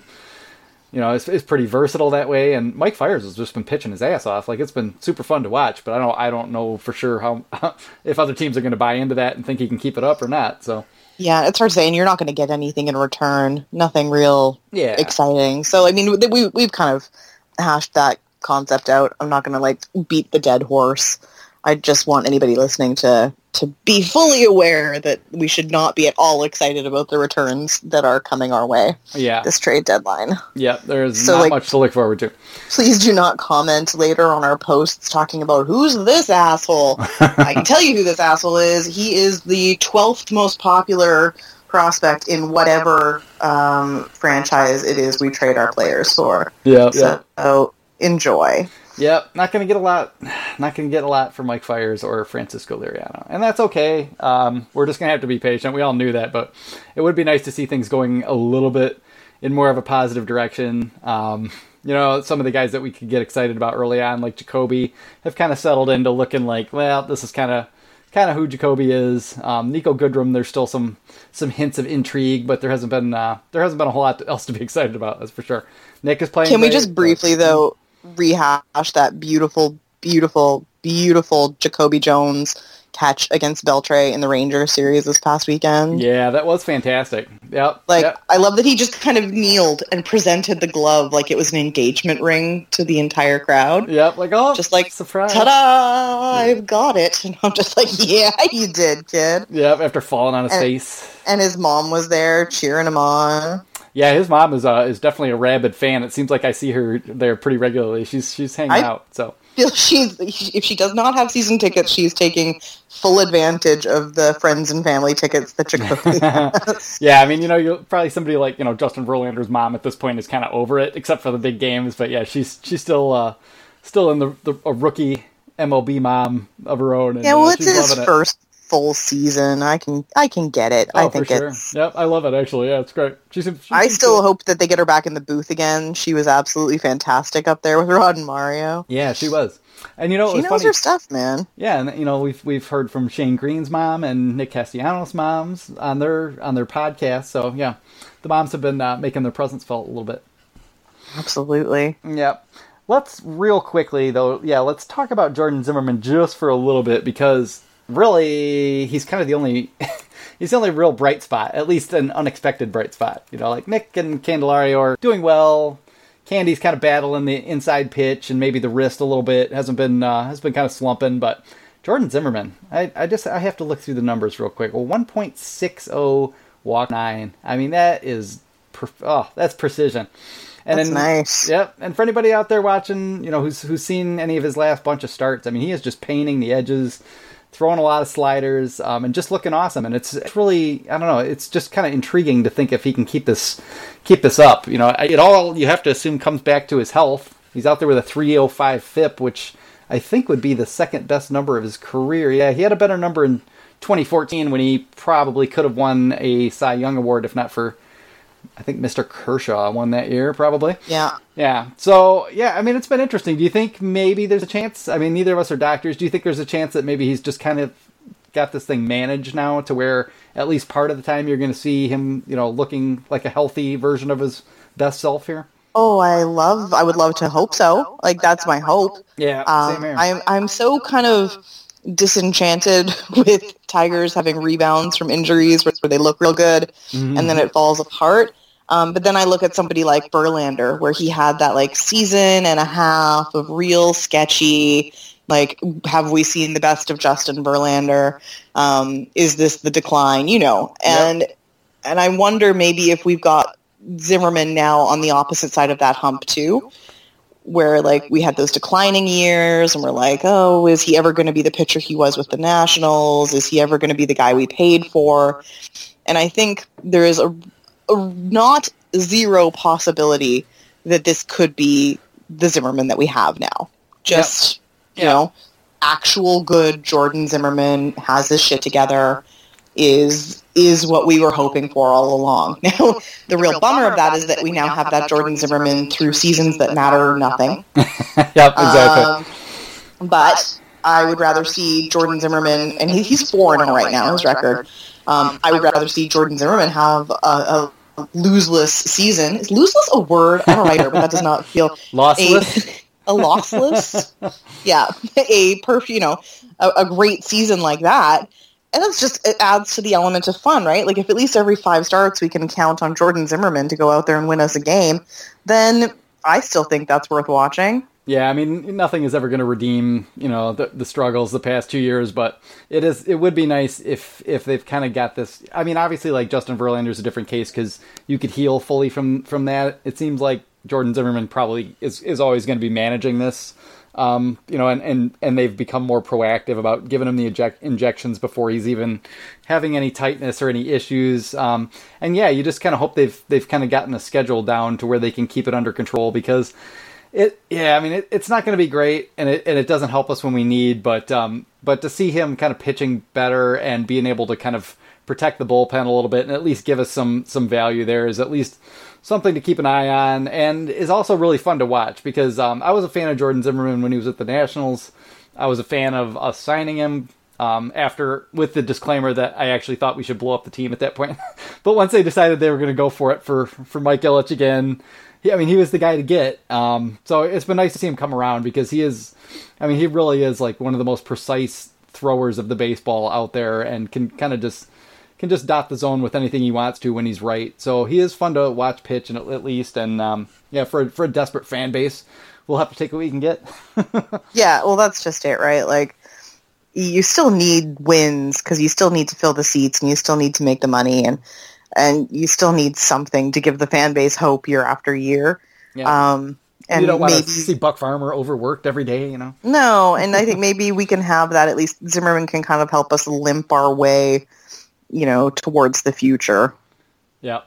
S1: it's pretty versatile that way. And Mike Fiers has just been pitching his ass off. Like, it's been super fun to watch, but I don't know for sure how if other teams are going to buy into that and think he can keep it up or not. So.
S2: Yeah, it's hard to say, and you're not going to get anything in return. Nothing real exciting. So, I mean, we've kind of hashed that concept out. I'm not going to, like, beat the dead horse. I just want anybody listening to be fully aware that we should not be at all excited about the returns that are coming our way.
S1: Yeah.
S2: This trade deadline.
S1: Yeah, there's not much to look forward to.
S2: Please do not comment later on our posts talking about who's this asshole. I can tell you who this asshole is. He is the 12th most popular prospect in whatever franchise it is we trade our players for.
S1: Yeah.
S2: So enjoy.
S1: Yep, not going to get a lot from Mike Fiers or Francisco Liriano, and that's okay. We're just going to have to be patient. We all knew that, but it would be nice to see things going a little bit in more of a positive direction. Some of the guys that we could get excited about early on, like Jacoby, have kind of settled into looking like, well, this is kind of who Jacoby is. Nico Goodrum, there's still some hints of intrigue, but there hasn't been a whole lot else to be excited about. That's for sure. Nick is playing.
S2: Can we just briefly rehash that beautiful Jacoby Jones catch against Beltray in the Rangers series this past weekend.
S1: Yeah, that was fantastic. Yep.
S2: Like,
S1: yep.
S2: I love that he just kind of kneeled and presented the glove like it was an engagement ring to the entire crowd.
S1: Yep, like, oh,
S2: just like,
S1: surprise.
S2: Ta-da! I've got it. And I'm just like, yeah, you did, kid.
S1: Yep, after falling on his face.
S2: And his mom was there cheering him on.
S1: Yeah, his mom is definitely a rabid fan. It seems like I see her there pretty regularly. She's hanging out, so...
S2: If she does not have season tickets, she's taking full advantage of the friends and family tickets that Jacoby has.
S1: Yeah, I mean, you're probably somebody like, Justin Verlander's mom at this point is kind of over it, except for the big games. But yeah, she's still in a rookie MLB mom of her own. And,
S2: yeah, well, it's his
S1: loving
S2: first full season. I can get it.
S1: Oh,
S2: I think
S1: for sure.
S2: it's...
S1: Yep, I love it, actually. Yeah, it's great.
S2: I still hope that they get her back in the booth again. She was absolutely fantastic up there with Rod and Mario.
S1: Yeah, she was. And
S2: she knows
S1: funny.
S2: her stuff, man.
S1: Yeah, and we've heard from Shane Green's mom and Nick Castellanos' moms on their podcast. So yeah, the moms have been making their presence felt a little bit.
S2: Absolutely.
S1: Yep. Let's real quickly though. Yeah, let's talk about Jordan Zimmermann just for a little bit because really he's kind of the only. He's the only real bright spot, at least an unexpected bright spot. Like Nick and Candelario are doing well. Candy's kind of battling the inside pitch and maybe the wrist a little bit. Has been kind of slumping, but Jordan Zimmermann, I have to look through the numbers real quick. Well, 1.60 walk 9. I mean, that is that's precision. And
S2: that's nice.
S1: Yep. And for anybody out there watching, who's seen any of his last bunch of starts, I mean, he is just painting the edges, throwing a lot of sliders, and just looking awesome. And it's really, I don't know, it's just kind of intriguing to think if he can keep this up. It all, you have to assume, comes back to his health. He's out there with a 3.05 FIP, which I think would be the second best number of his career. Yeah, he had a better number in 2014 when he probably could have won a Cy Young Award, if not for, I think Mr. Kershaw won that year, probably.
S2: Yeah.
S1: Yeah. So, yeah, I mean, it's been interesting. Do you think maybe there's a chance? I mean, neither of us are doctors. Do you think there's a chance that maybe he's just kind of got this thing managed now to where at least part of the time you're going to see him, looking like a healthy version of his best self here?
S2: Oh, I would love to hope so. Like, that's my hope.
S1: Yeah, same here.
S2: I'm so kind of disenchanted with Tigers having rebounds from injuries where they look real good and then it falls apart. But then I look at somebody like Verlander where he had that like season and a half of real sketchy, like, have we seen the best of Justin Verlander? Is this the decline? And I wonder maybe if we've got Zimmermann now on the opposite side of that hump too, where like we had those declining years and we're like, oh, is he ever going to be the pitcher he was with the Nationals? Is he ever going to be the guy we paid for? And I think there is a not zero possibility that this could be the Zimmermann that we have now. Just, actual good Jordan Zimmermann has his shit together is what we were hoping for all along. Now, the real bummer of that is that we now have that Jordan Zimmermann through seasons that matter nothing.
S1: Yep, exactly.
S2: But I would rather see Jordan Zimmermann, and he's 4-0 right now, his record. I would rather see Jordan Zimmermann have a loseless season. Is loseless a word? I'm a writer, but that does not feel...
S1: Lossless?
S2: A lossless? Yeah. A great season like that. And it adds to the element of fun, right? Like, if at least every 5 starts we can count on Jordan Zimmermann to go out there and win us a game, then I still think that's worth watching.
S1: Yeah, I mean, nothing is ever going to redeem, the struggles the past 2 years, but it would be nice if they've kind of got this. I mean, obviously, like, Justin Verlander's a different case because you could heal fully from that. It seems like Jordan Zimmermann probably is always going to be managing this. And they've become more proactive about giving him the injections before he's even having any tightness or any issues. And yeah, you just kind of hope they've kind of gotten a schedule down to where they can keep it under control because it's not going to be great and it doesn't help us when we need, but to see him kind of pitching better and being able to kind of protect the bullpen a little bit and at least give us some value there is at least something to keep an eye on, and is also really fun to watch because I was a fan of Jordan Zimmermann when he was at the Nationals. I was a fan of us signing him with the disclaimer that I actually thought we should blow up the team at that point. But once they decided they were going to go for it for Mike Ilitch again, he was the guy to get. So it's been nice to see him come around because he really is like one of the most precise throwers of the baseball out there and can kind of just dot the zone with anything he wants to when he's right. So he is fun to watch pitch, and at least, and for a desperate fan base, we'll have to take what we can get.
S2: Yeah, well, that's just it, right? Like, you still need wins because you still need to fill the seats and you still need to make the money, and you still need something to give the fan base hope year after year.
S1: Yeah. And you don't want
S2: maybe,
S1: to see Buck Farmer overworked every day, you know?
S2: No, and I think maybe we can have that. At least Zimmerman can kind of help us limp our way, towards the future.
S1: Yep.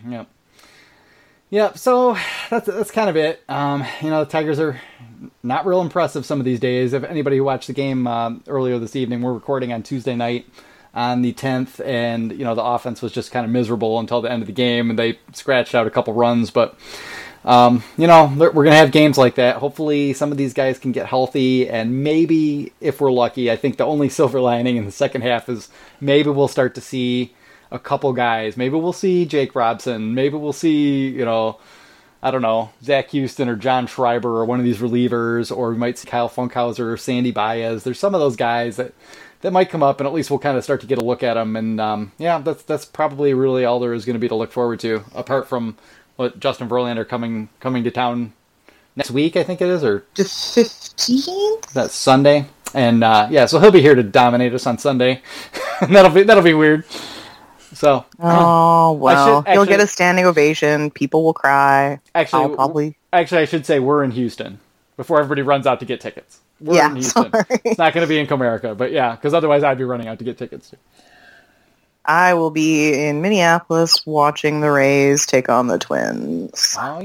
S1: So that's kind of it. The Tigers are not real impressive some of these days. If anybody who watched the game earlier this evening, we're recording on Tuesday night on the 10th, and the offense was just kind of miserable until the end of the game, and they scratched out a couple runs. But we're going to have games like that. Hopefully, some of these guys can get healthy, and maybe if we're lucky, I think the only silver lining in the second half is maybe we'll start to see a couple guys. Maybe we'll see Jake Robson. Maybe we'll see, I don't know, Zach Houston or John Schreiber or one of these relievers, or we might see Kyle Funkhauser or Sandy Baez. There's some of those guys that might come up, and at least we'll kind of start to get a look at them. And that's probably really all there is going to be to look forward to, apart from what Justin Verlander coming to town next week, I think it is, or
S2: the 15th.
S1: That's Sunday, and so he'll be here to dominate us on Sunday. And that'll be weird. So,
S2: he'll get a standing ovation. People will cry.
S1: Actually, I should say we're in Houston before everybody runs out to get tickets. We're in Houston. Sorry. It's not going to be in Comerica, but because otherwise I'd be running out to get tickets too.
S2: I will be in Minneapolis watching the Rays take on the Twins.
S1: Oh,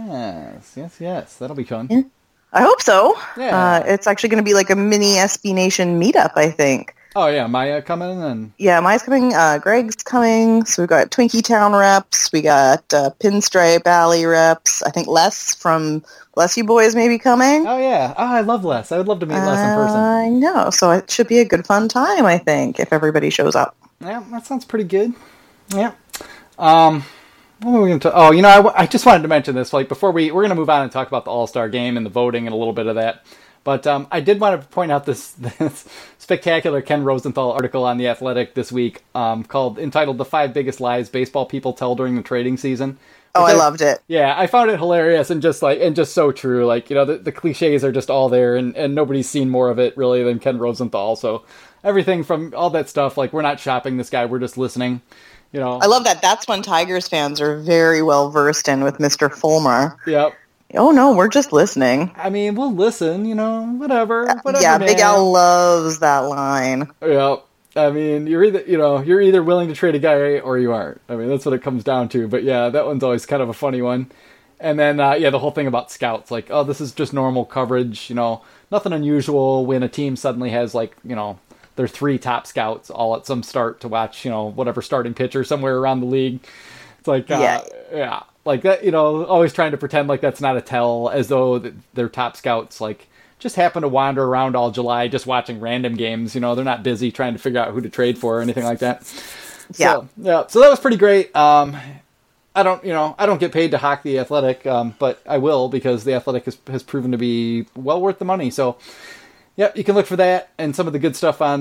S1: yes. That'll be fun.
S2: Yeah. I hope so.
S1: Yeah.
S2: It's actually going to be like a mini SB Nation meetup, I think.
S1: Oh, yeah. Maya coming? And
S2: yeah, Maya's coming. Greg's coming. So we've got Twinkie Town reps. We got Pinstripe Alley reps. I think Les from Bless You Boys may be coming.
S1: Oh, yeah. Oh, I love Les. I would love to meet Les in person.
S2: I know. So it should be a good, fun time, I think, if everybody shows up.
S1: Yeah, that sounds pretty good. Yeah. What were we going to talk? Oh, I just wanted to mention this. Like, before we're going to move on and talk about the All-Star game and the voting and a little bit of that. But I did want to point out this spectacular Ken Rosenthal article on The Athletic this week entitled The 5 Biggest Lies Baseball People Tell During the Trading Season.
S2: Oh, I loved it.
S1: Yeah, I found it hilarious and just so true. Like, the cliches are just all there, and nobody's seen more of it, really, than Ken Rosenthal. So everything from all that stuff, like, we're not shopping this guy, we're just listening.
S2: I love that. That's when Tigers fans are very well versed in with Mr. Fulmer.
S1: Yep.
S2: Oh, no, we're just listening.
S1: I mean, we'll listen, whatever.
S2: Yeah,
S1: man.
S2: Big Al loves that line.
S1: Yeah. I mean, you're either willing to trade a guy or you aren't. I mean, that's what it comes down to. But yeah, that one's always kind of a funny one. And then, the whole thing about scouts, like, oh, this is just normal coverage, nothing unusual when a team suddenly has, like, their 3 top scouts all at some start to watch, whatever starting pitcher somewhere around the league. It's like, yeah, like that, always trying to pretend like that's not a tell, as though their top scouts, like, just happen to wander around all July just watching random games. They're not busy trying to figure out who to trade for or anything like that.
S2: Yeah.
S1: So that was pretty great. I don't get paid to hawk The Athletic, but I will, because The Athletic has proven to be well worth the money. So, yep, you can look for that and some of the good stuff on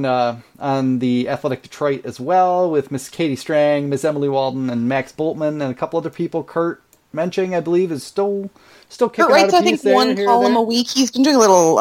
S1: The Athletic Detroit as well, with Miss Katie Strang, Miss Emily Walden, and Max Boltman, and a couple other people. Kurt Menching, I believe, is still kicking out a piece.
S2: I think
S1: there,
S2: one column a week. He's been doing a little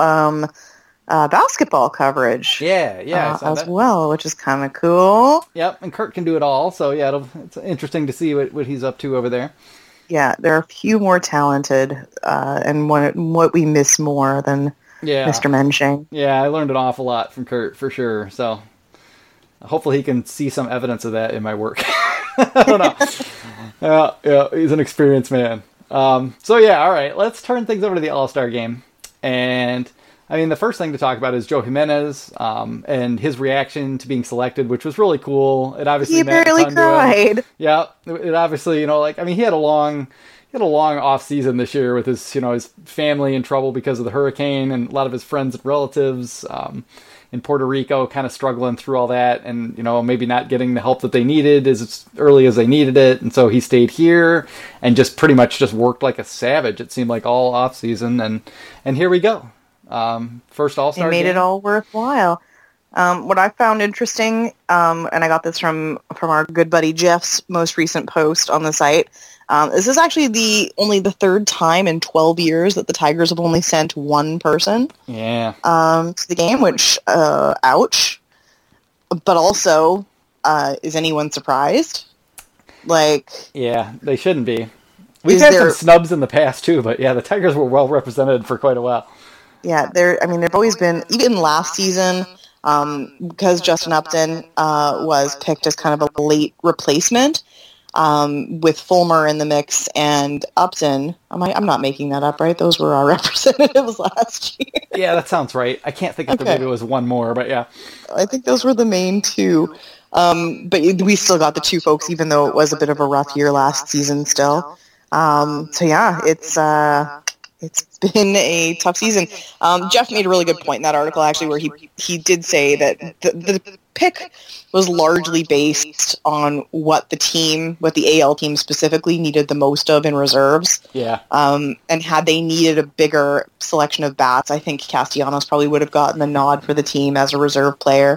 S2: basketball coverage.
S1: Yeah,
S2: as well, which is kind of cool.
S1: Yep, and Kurt can do it all. So yeah, it's interesting to see what he's up to over there.
S2: Yeah, there are a few more talented, and what we miss more than Mr. Menching.
S1: Yeah, I learned an awful lot from Kurt, for sure. So hopefully he can see some evidence of that in my work. I don't know. Yeah, he's an experienced man. So yeah, all right, let's turn things over to the All-Star game. And I mean, the first thing to talk about is Joe Jimenez, and his reaction to being selected, which was really cool. It obviously
S2: he barely cried.
S1: Yeah, it obviously, he had a long off season this year with his, his family in trouble because of the hurricane, and a lot of his friends and relatives in Puerto Rico kind of struggling through all that, and maybe not getting the help that they needed as early as they needed it. And so he stayed here and just pretty much just worked like a savage, it seemed like, all off season, and here we go. First All-Star
S2: game. It made it all worthwhile. What I found interesting, and I got this from our good buddy Jeff's most recent post on the site, this is actually only the third time in 12 years that the Tigers have only sent one person to the game, which, ouch. But also, is anyone surprised?
S1: Yeah, they shouldn't be. We've had some snubs in the past, too, but yeah, the Tigers were well represented for quite a while.
S2: Yeah, they've always been, even last season, because Justin Upton was picked as kind of a late replacement, with Fulmer in the mix and Upton. I'm not making that up, right? Those were our representatives last year.
S1: Yeah, that sounds right. I can't think if there maybe was one more, but yeah.
S2: I think those were the main two. But we still got the two folks, even though it was a bit of a rough year last season still. So yeah, it's been a tough season. Jeff made a really good point in that article, actually, where he did say that the pick was largely based on what the AL team specifically needed the most of in reserves.
S1: Yeah.
S2: And had they needed a bigger selection of bats, I think Castellanos probably would have gotten the nod for the team as a reserve player.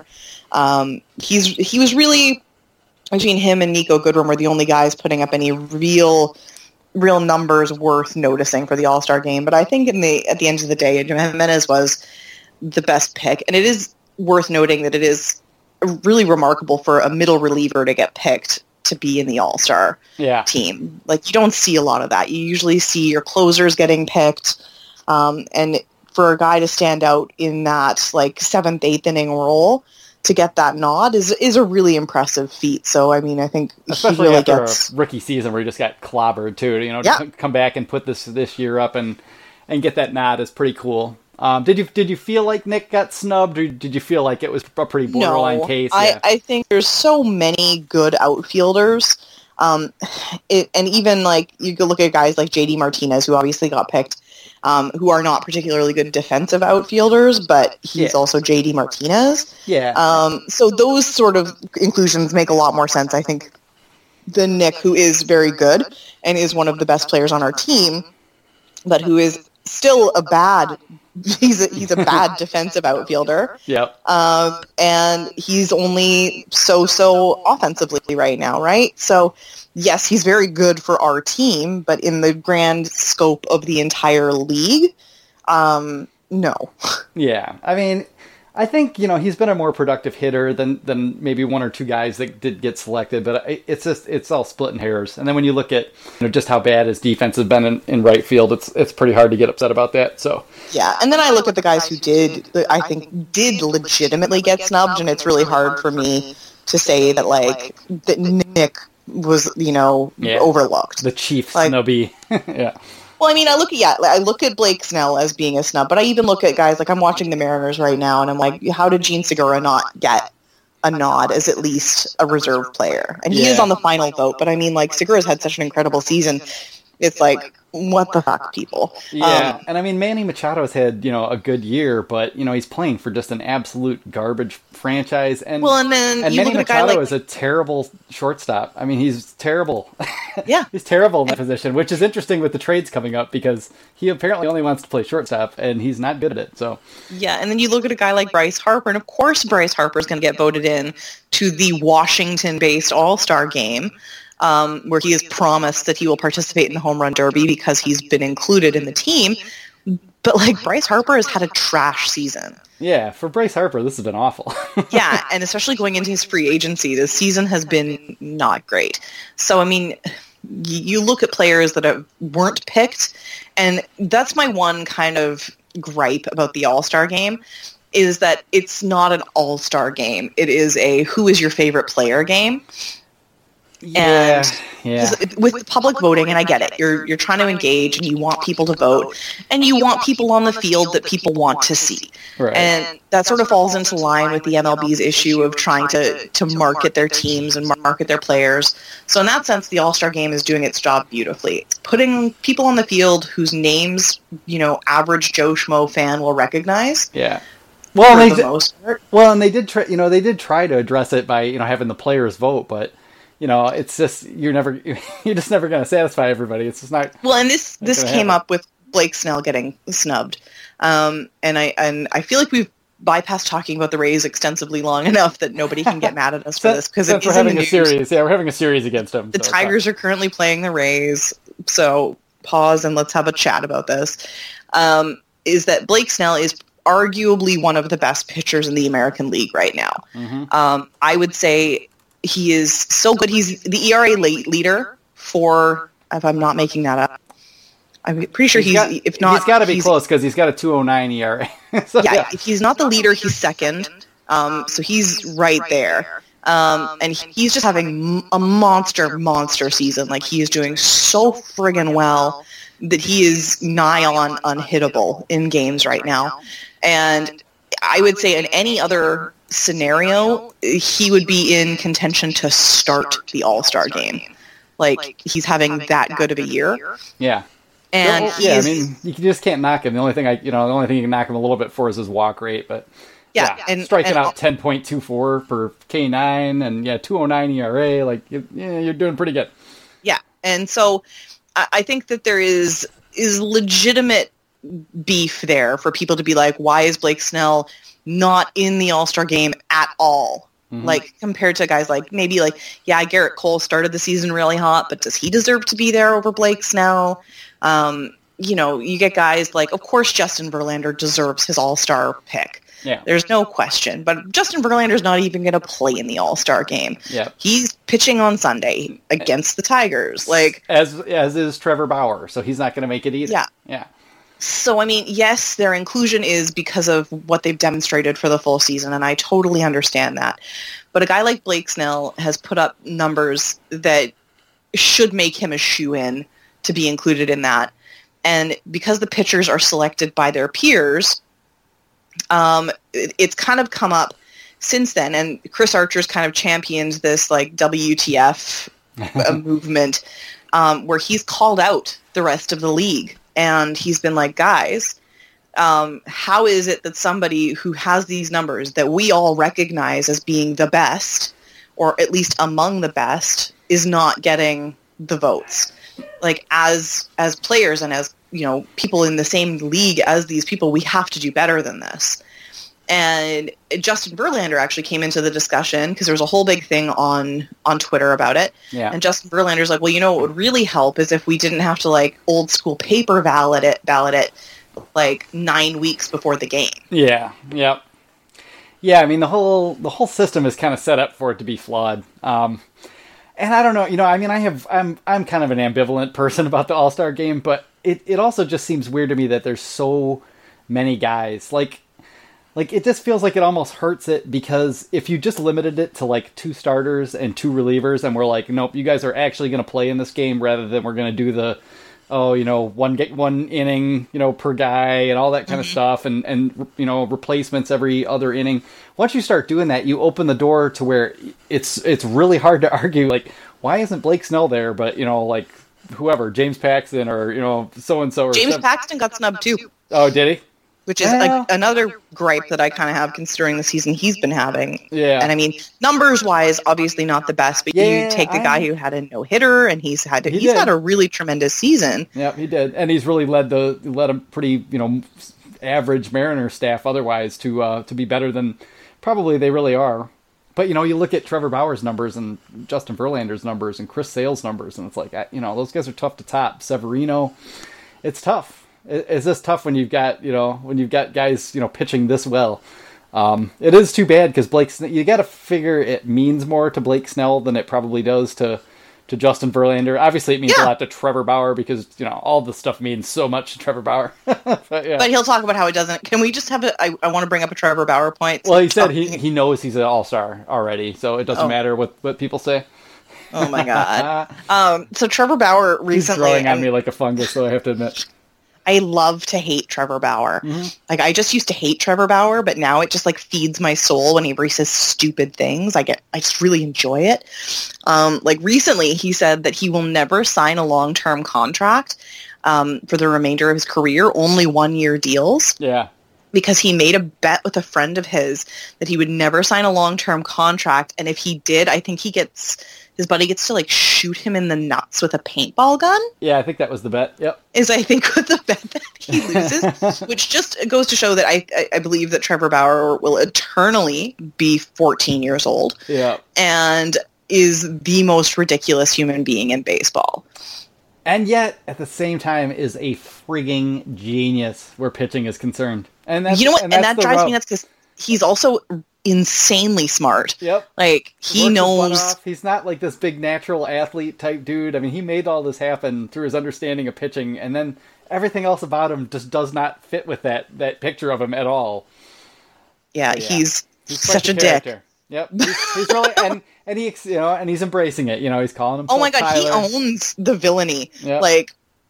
S2: He was really, between him and Nico Goodrum, were the only guys putting up any real numbers worth noticing for the All-Star game. But I think at the end of the day, Jimenez was the best pick. And it is worth noting that it is really remarkable for a middle reliever to get picked to be in the All-Star team. You don't see a lot of that. You usually see your closers getting picked. And for a guy to stand out in that 7th, 8th inning role to get that nod is a really impressive feat. So, I mean, I think
S1: especially
S2: he really
S1: after
S2: gets
S1: a rookie season where he just got clobbered too. To come back and put this year up and get that nod is pretty cool. Did you feel like Nick got snubbed, or did you feel like it was a pretty borderline case?
S2: I think there's so many good outfielders. And even you could look at guys like JD Martinez, who obviously got picked, who are not particularly good defensive outfielders, but he's also JD Martinez.
S1: Yeah.
S2: So those sort of inclusions make a lot more sense, I think, than Nick, who is very good and is one of the best players on our team, but who is still he's a bad defensive outfielder.
S1: Yep.
S2: And he's only so offensively right now, right? So yes, he's very good for our team, but in the grand scope of the entire league, no.
S1: Yeah. I mean, I think, he's been a more productive hitter than maybe one or two guys that did get selected, but it's all splitting hairs. And then when you look at just how bad his defense has been in right field, it's pretty hard to get upset about that. So
S2: yeah, and then I look at the guys who did legitimately get snubbed, and it's really hard for me to say that Nick was overlooked.
S1: The chief snubby. Yeah.
S2: Well, I mean, I look at Blake Snell as being a snub, but I even look at guys I'm watching the Mariners right now, and I'm like, how did Gene Segura not get a nod as at least a reserve player? And he is on the final vote, but I mean, Segura's had such an incredible season. It's what the fuck, people?
S1: Yeah, and I mean, Manny Machado's had, a good year, but, he's playing for just an absolute garbage franchise. And Manny Machado is a terrible shortstop. I mean, he's terrible.
S2: Yeah.
S1: He's terrible in that position, which is interesting with the trades coming up because he apparently only wants to play shortstop, and he's not good at it. So
S2: yeah, and then you look at a guy like Bryce Harper, and of course Bryce Harper is going to get voted in to the Washington-based All-Star game, where he has promised that he will participate in the Home Run Derby because he's been included in the team. But Bryce Harper has had a trash season.
S1: Yeah, for Bryce Harper, this has been awful.
S2: Yeah, and especially going into his free agency, this season has been not great. So, I mean, you look at players that weren't picked, and that's my one kind of gripe about the All-Star game, is that it's not an All-Star game. It is a who is your favorite player game.
S1: Yeah,
S2: with public voting, and I get it, you're trying to engage, and you want people to vote, and you want people on the field that people want to see.
S1: Right.
S2: And that sort of falls into line with the MLB's issue of trying to market their teams and market their players. So in that sense, the All-Star game is doing its job beautifully. It's putting people on the field whose names, average Joe Schmo fan will recognize.
S1: Yeah. Well, and they did try. They did try to address it by having the players vote, but. It's just you're just never going to satisfy everybody. It's just not.
S2: Well, and this came up with Blake Snell getting snubbed, and I feel like we've bypass talking about the Rays extensively long enough that nobody can get mad at us for this because
S1: we're having a series. Yeah, we're having a series against them.
S2: The Tigers are currently playing the Rays, so pause and let's have a chat about this. Is that Blake Snell is arguably one of the best pitchers in the American League right now. I would say he is so good. He's the ERA leader for, if I'm not making that up, I'm pretty sure he's got
S1: to be close because he's got a 2.09 ERA. So,
S2: yeah, if he's not the leader, he's second. So he's right there. And he's just having a monster season. Like, he is doing so friggin' well that he is nigh on unhittable in games right now. And I would say in any other scenario, he would be in contention to start the All-Star game. Like, he's having that good of a year.
S1: Yeah.
S2: And
S1: I mean, you just can't knock him. The only thing you can knock him a little bit for is his walk rate, but and striking out 10.24 per K9 and 2.09 ERA, like you're doing pretty good.
S2: Yeah, and so I think that there is legitimate beef there for people to be like, why is Blake Snell not in the All-Star game at all? Like, compared to guys like Garrett Cole started the season really hot, but does he deserve to be there over Blake Snell? You get guys like, of course, Justin Verlander deserves his All-Star pick.
S1: Yeah.
S2: There's no question. But Justin Verlander's not even going to play in the All-Star game.
S1: Yeah.
S2: He's pitching on Sunday against the Tigers. Like,
S1: as is Trevor Bauer, so he's not going to make it either.
S2: Yeah.
S1: Yeah.
S2: So, I mean, yes, their inclusion is because of what they've demonstrated for the full season, and I totally understand that. But a guy like Blake Snell has put up numbers that should make him a shoo-in to be included in that. And because the pitchers are selected by their peers, it's kind of come up since then. And Chris Archer's kind of championed this, like, WTF movement where he's called out the rest of the league. And he's been like, guys, how is it that somebody who has these numbers that we all recognize as being the best, or at least among the best, is not getting the votes? Like, as players and as, people in the same league as these people, we have to do better than this. And Justin Verlander actually came into the discussion because there was a whole big thing on Twitter about it.
S1: Yeah.
S2: And Justin Verlander's like, well, what would really help is if we didn't have to, like, old school paper ballot it like 9 weeks before the game.
S1: Yeah. Yep. Yeah. I mean, the whole system is kind of set up for it to be flawed. And I don't know, I mean, I'm kind of an ambivalent person about the All-Star game, but it also just seems weird to me that there's so many guys. Like, it just feels like it almost hurts it, because if you just limited it to, like, 2 starters and 2 relievers, and we're like, nope, you guys are actually going to play in this game rather than we're going to do the, one inning, per guy and all that kind of stuff, and replacements every other inning. Once you start doing that, you open the door to where it's really hard to argue, like, why isn't Blake Snell there? But, like, whoever, James Paxton or, so-and-so.
S2: James Paxton got snubbed too.
S1: Oh, did he?
S2: Which is like another gripe that I kind of have considering the season he's been having.
S1: Yeah.
S2: And I mean, numbers-wise, obviously not the best, but you take the guy who had a no-hitter, and he's had a really tremendous season.
S1: Yeah, he did. And he's really led a pretty, average Mariners staff otherwise to be better than probably they really are. But, you look at Trevor Bauer's numbers and Justin Verlander's numbers and Chris Sale's numbers, and it's like, those guys are tough to top. Severino, it's tough. Is this tough when you've got guys, pitching this well? It is too bad because you got to figure it means more to Blake Snell than it probably does to Justin Verlander. Obviously, it means a lot to Trevor Bauer because, all the stuff means so much to Trevor Bauer. But
S2: he'll talk about how it doesn't. Can we just have I want to bring up a Trevor Bauer point.
S1: Well, he said he knows he's an all-star already, so it doesn't matter what people say.
S2: Oh, my God. So Trevor Bauer recently...
S1: He's growing on me like a fungus, though, I have to admit.
S2: I love to hate Trevor Bauer.
S1: Mm-hmm.
S2: Like, I just used to hate Trevor Bauer, but now it just, like, feeds my soul whenever he says stupid things. I just really enjoy it. Like, recently he said that he will never sign a long-term contract for the remainder of his career, only 1-year deals.
S1: Yeah.
S2: because he made a bet with a friend of his that he would never sign a long-term contract, and if he did, I think his buddy gets to like shoot him in the nuts with a paintball gun.
S1: Yeah, I think that was the bet. Yep.
S2: Is I think with the bet that he loses, which just goes to show that I believe that Trevor Bauer will eternally be 14 years old.
S1: Yeah.
S2: And is the most ridiculous human being in baseball.
S1: And yet, at the same time, is a frigging genius where pitching is concerned. And that's,
S2: you know what? And that drives
S1: rub.
S2: me nuts because he's also insanely smart.
S1: Yep.
S2: Like, he knows.
S1: He's not like this big natural athlete type dude. I mean, he made all this happen through his understanding of pitching, and then everything else about him just does not fit with that picture of him at all.
S2: Yeah, he's such a dick.
S1: Yep. He's really and he's embracing it. You know, he's calling himself.
S2: Oh my god,
S1: Tyler.
S2: he owns the villainy.
S1: Yep.
S2: Like,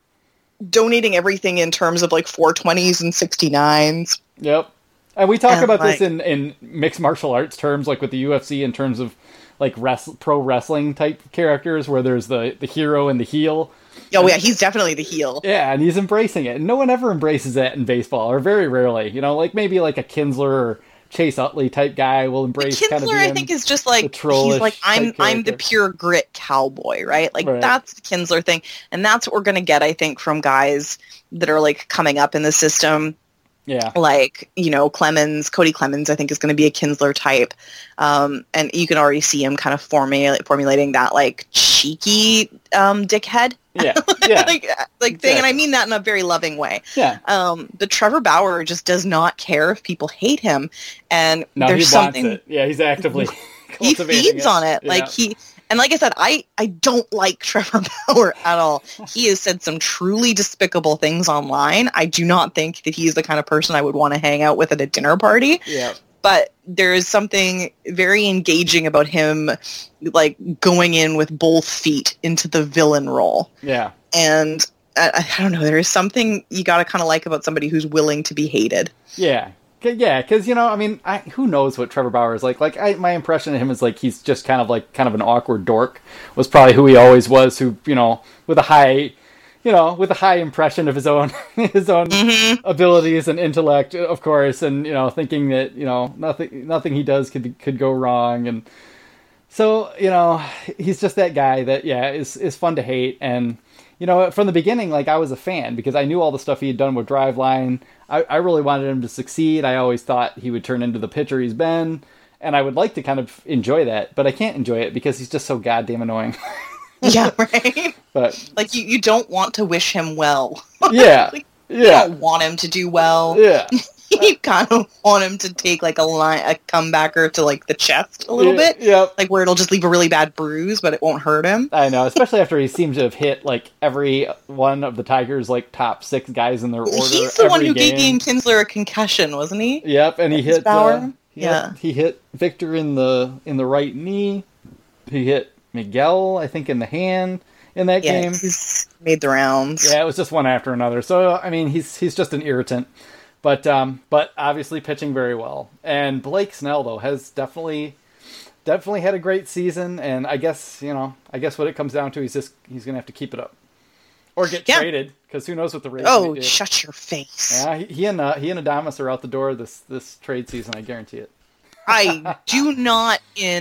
S2: donating everything in terms of like 420s and 69s.
S1: Yep. And we talk about this in mixed martial arts terms, like with the UFC, in terms of like pro wrestling type characters, where there's the hero and the heel.
S2: Oh yeah, he's definitely the heel.
S1: Yeah, and he's embracing it. And no one ever embraces that in baseball, or very rarely. You know, like maybe like a Kinsler or Chase Utley type guy will embrace
S2: Kinsler,
S1: kind of
S2: I think, is just like, he's like, I'm the pure grit cowboy, right? Like, that's the Kinsler thing. And that's what we're going to get, I think, from guys that are like coming up in the system.
S1: Yeah.
S2: Like, you know, Cody Clemens, I think, is going to be a Kinsler type. And you can already see him kind of formulating that like cheeky dickhead.
S1: Yeah. Yeah.
S2: like
S1: exactly.
S2: thing, and I mean that in a very loving way.
S1: Yeah.
S2: But Trevor Bauer just does not care if people hate him, and
S1: no,
S2: there's
S1: he
S2: something.
S1: Wants it. Yeah, he's actively.
S2: He feeds on it. Like and like I said, I don't like Trevor Bauer at all. He has said some truly despicable things online. I do not think that he's the kind of person I would want to hang out with at a dinner party.
S1: Yeah.
S2: But there is something very engaging about him, like, going in with both feet into the villain role.
S1: Yeah.
S2: And I don't know, there is something you got to kind of like about somebody who's willing to be hated.
S1: Yeah. Yeah, because, you know, I mean, who knows what Trevor Bauer is like. Like, my impression of him is, like, he's just kind of an awkward dork, was probably who he always was, who, you know, with a high impression of his own abilities and intellect, of course, and, you know, thinking that, you know, nothing he does could go wrong. And so, you know, he's just that guy that, yeah, is fun to hate. And, you know, from the beginning, like, I was a fan because I knew all the stuff he had done with Driveline. I really wanted him to succeed. I always thought he would turn into the pitcher he's been, and I would like to kind of enjoy that, but I can't enjoy it because he's just so goddamn annoying.
S2: Yeah, right?
S1: But
S2: like, you don't want to wish him well.
S1: Yeah.
S2: Like,
S1: yeah.
S2: You don't want him to do well.
S1: Yeah.
S2: You kind of want him to take, like, a comebacker to, like, the chest a little bit.
S1: Yep.
S2: Like, where it'll just leave a really bad bruise, but it won't hurt him.
S1: I know, especially after he seems to have hit, like, every one of the Tigers', like, top 6 guys in their order.
S2: He's the one who
S1: game.
S2: gave Ian Kinsler a concussion, wasn't he?
S1: Yep, and he hit
S2: Bauer.
S1: He hit Victor in the right knee. He hit Miguel, I think, in the hand in that game.
S2: He's made the rounds.
S1: Yeah, it was just one after another. So, I mean, he's just an irritant. But obviously pitching very well. And Blake Snell, though, has definitely had a great season. And I guess what it comes down to, he's going to have to keep it up. Or get traded, because who knows what the Rays
S2: Oh,
S1: do.
S2: shut your face.
S1: Yeah, he and Adames are out the door this trade season, I guarantee it.
S2: I do not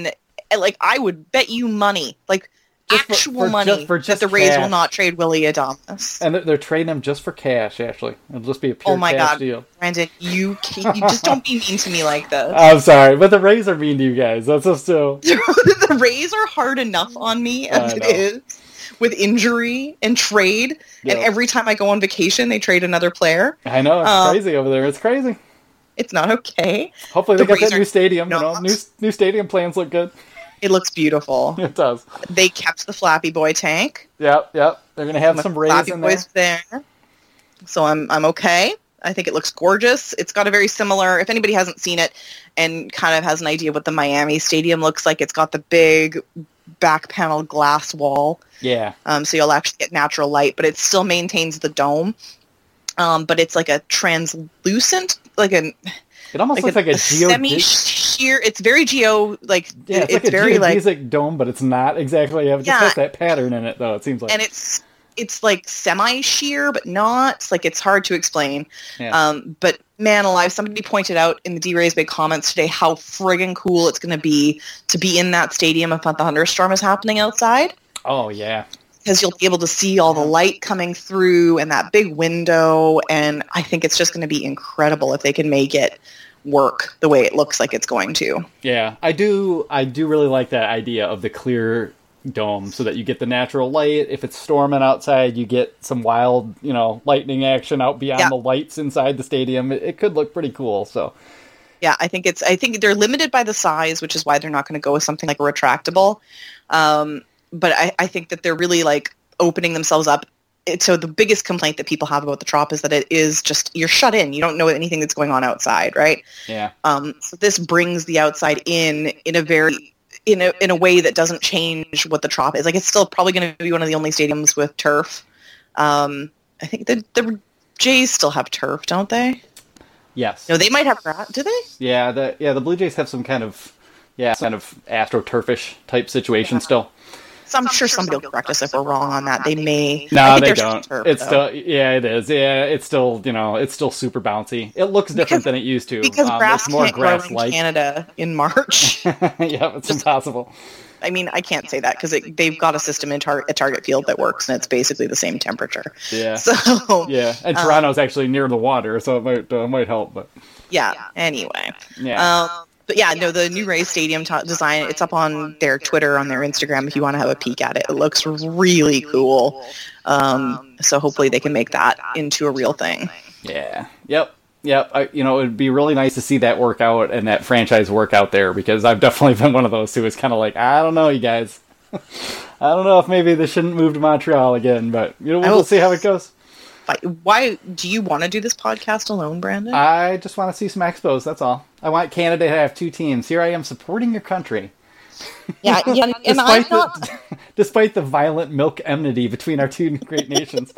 S2: I would bet you money, like,
S1: Just
S2: actual money, that the Rays will not trade Willie Adames.
S1: And they're trading him just for cash, actually. It'll just be a pure cash deal.
S2: Brandon, you just don't be mean to me like this.
S1: I'm sorry, but the Rays are mean to you guys. That's just so...
S2: The Rays are hard enough on me as it is, with injury and trade, and every time I go on vacation, they trade another player.
S1: I know, it's crazy over there. It's crazy.
S2: It's not okay.
S1: Hopefully they get that new stadium. You know, new stadium plans look good.
S2: It looks beautiful.
S1: It does.
S2: They kept the Flappy Boy tank.
S1: Yep. They're going to have some Rays
S2: Flappy
S1: in
S2: Boys there. So I'm okay. I think it looks gorgeous. It's got a very similar, if anybody hasn't seen it and kind of has an idea what the Miami Stadium looks like, it's got the big back panel glass wall.
S1: Yeah.
S2: So you'll actually get natural light, but it still maintains the dome. But it's like a translucent, like an...
S1: It almost looks like a
S2: semi-sheer. It's very
S1: it's like a very geodesic dome, but it's not exactly. It just has that pattern in it, though. It seems like,
S2: and it's it's like semi-sheer, but not. It's like it's hard to explain.
S1: Yeah.
S2: But man alive, somebody pointed out in the D-Rays Bay comments today how friggin' cool it's going to be in that stadium if the thunderstorm is happening outside.
S1: Oh, yeah.
S2: Because you'll be able to see all the light coming through and that big window, and I think it's just going to be incredible if they can make it work the way it looks like it's going to.
S1: Yeah, I do really like that idea of the clear dome so that you get the natural light. If it's storming outside, you get some wild, lightning action out beyond the lights inside the stadium. It could look pretty cool. So
S2: yeah, I think they're limited by the size, which is why they're not going to go with something like a retractable. But I think that they're really like opening themselves up. So the biggest complaint that people have about the Trop is that it is just, you're shut in. You don't know anything that's going on outside, right?
S1: Yeah.
S2: So this brings the outside in a very, in a way that doesn't change what the Trop is. Like, it's still probably going to be one of the only stadiums with turf. I think the Jays still have turf, don't they?
S1: Yes.
S2: No, they might have grass. Do they?
S1: Yeah. The Blue Jays have some kind of AstroTurfish type situation still.
S2: So I'm sure somebody will correct us if we're wrong on that. They may.
S1: No, they don't.
S2: Turf,
S1: it's still, it is. Yeah, it's still, it's still super bouncy. It looks different than it used to.
S2: Because grass
S1: it's more
S2: can't grow in
S1: grass-like.
S2: Canada in March.
S1: Yeah, it's impossible.
S2: I mean, I can't say that because they've got a system in Target Field that works, and it's basically the same temperature.
S1: Yeah.
S2: So
S1: yeah, and Toronto's actually near the water, so it might help. But
S2: yeah. Anyway.
S1: Yeah.
S2: But yeah, no, the new Rays Stadium design, it's up on their Twitter, on their Instagram, if you want to have a peek at it. It looks really cool. So hopefully they can make that into a real thing.
S1: Yeah. Yep. It would be really nice to see that work out and that franchise work out there, because I've definitely been one of those who is kind of like, I don't know, you guys. I don't know if maybe they shouldn't move to Montreal again, but we'll see how it goes.
S2: Why do you want to do this podcast alone, Brandon?
S1: I just want to see some Expos, that's all. I want Canada to have two teams. Here I am supporting your country.
S2: Yeah, and I'm not...
S1: Despite the violent milk enmity between our two great nations.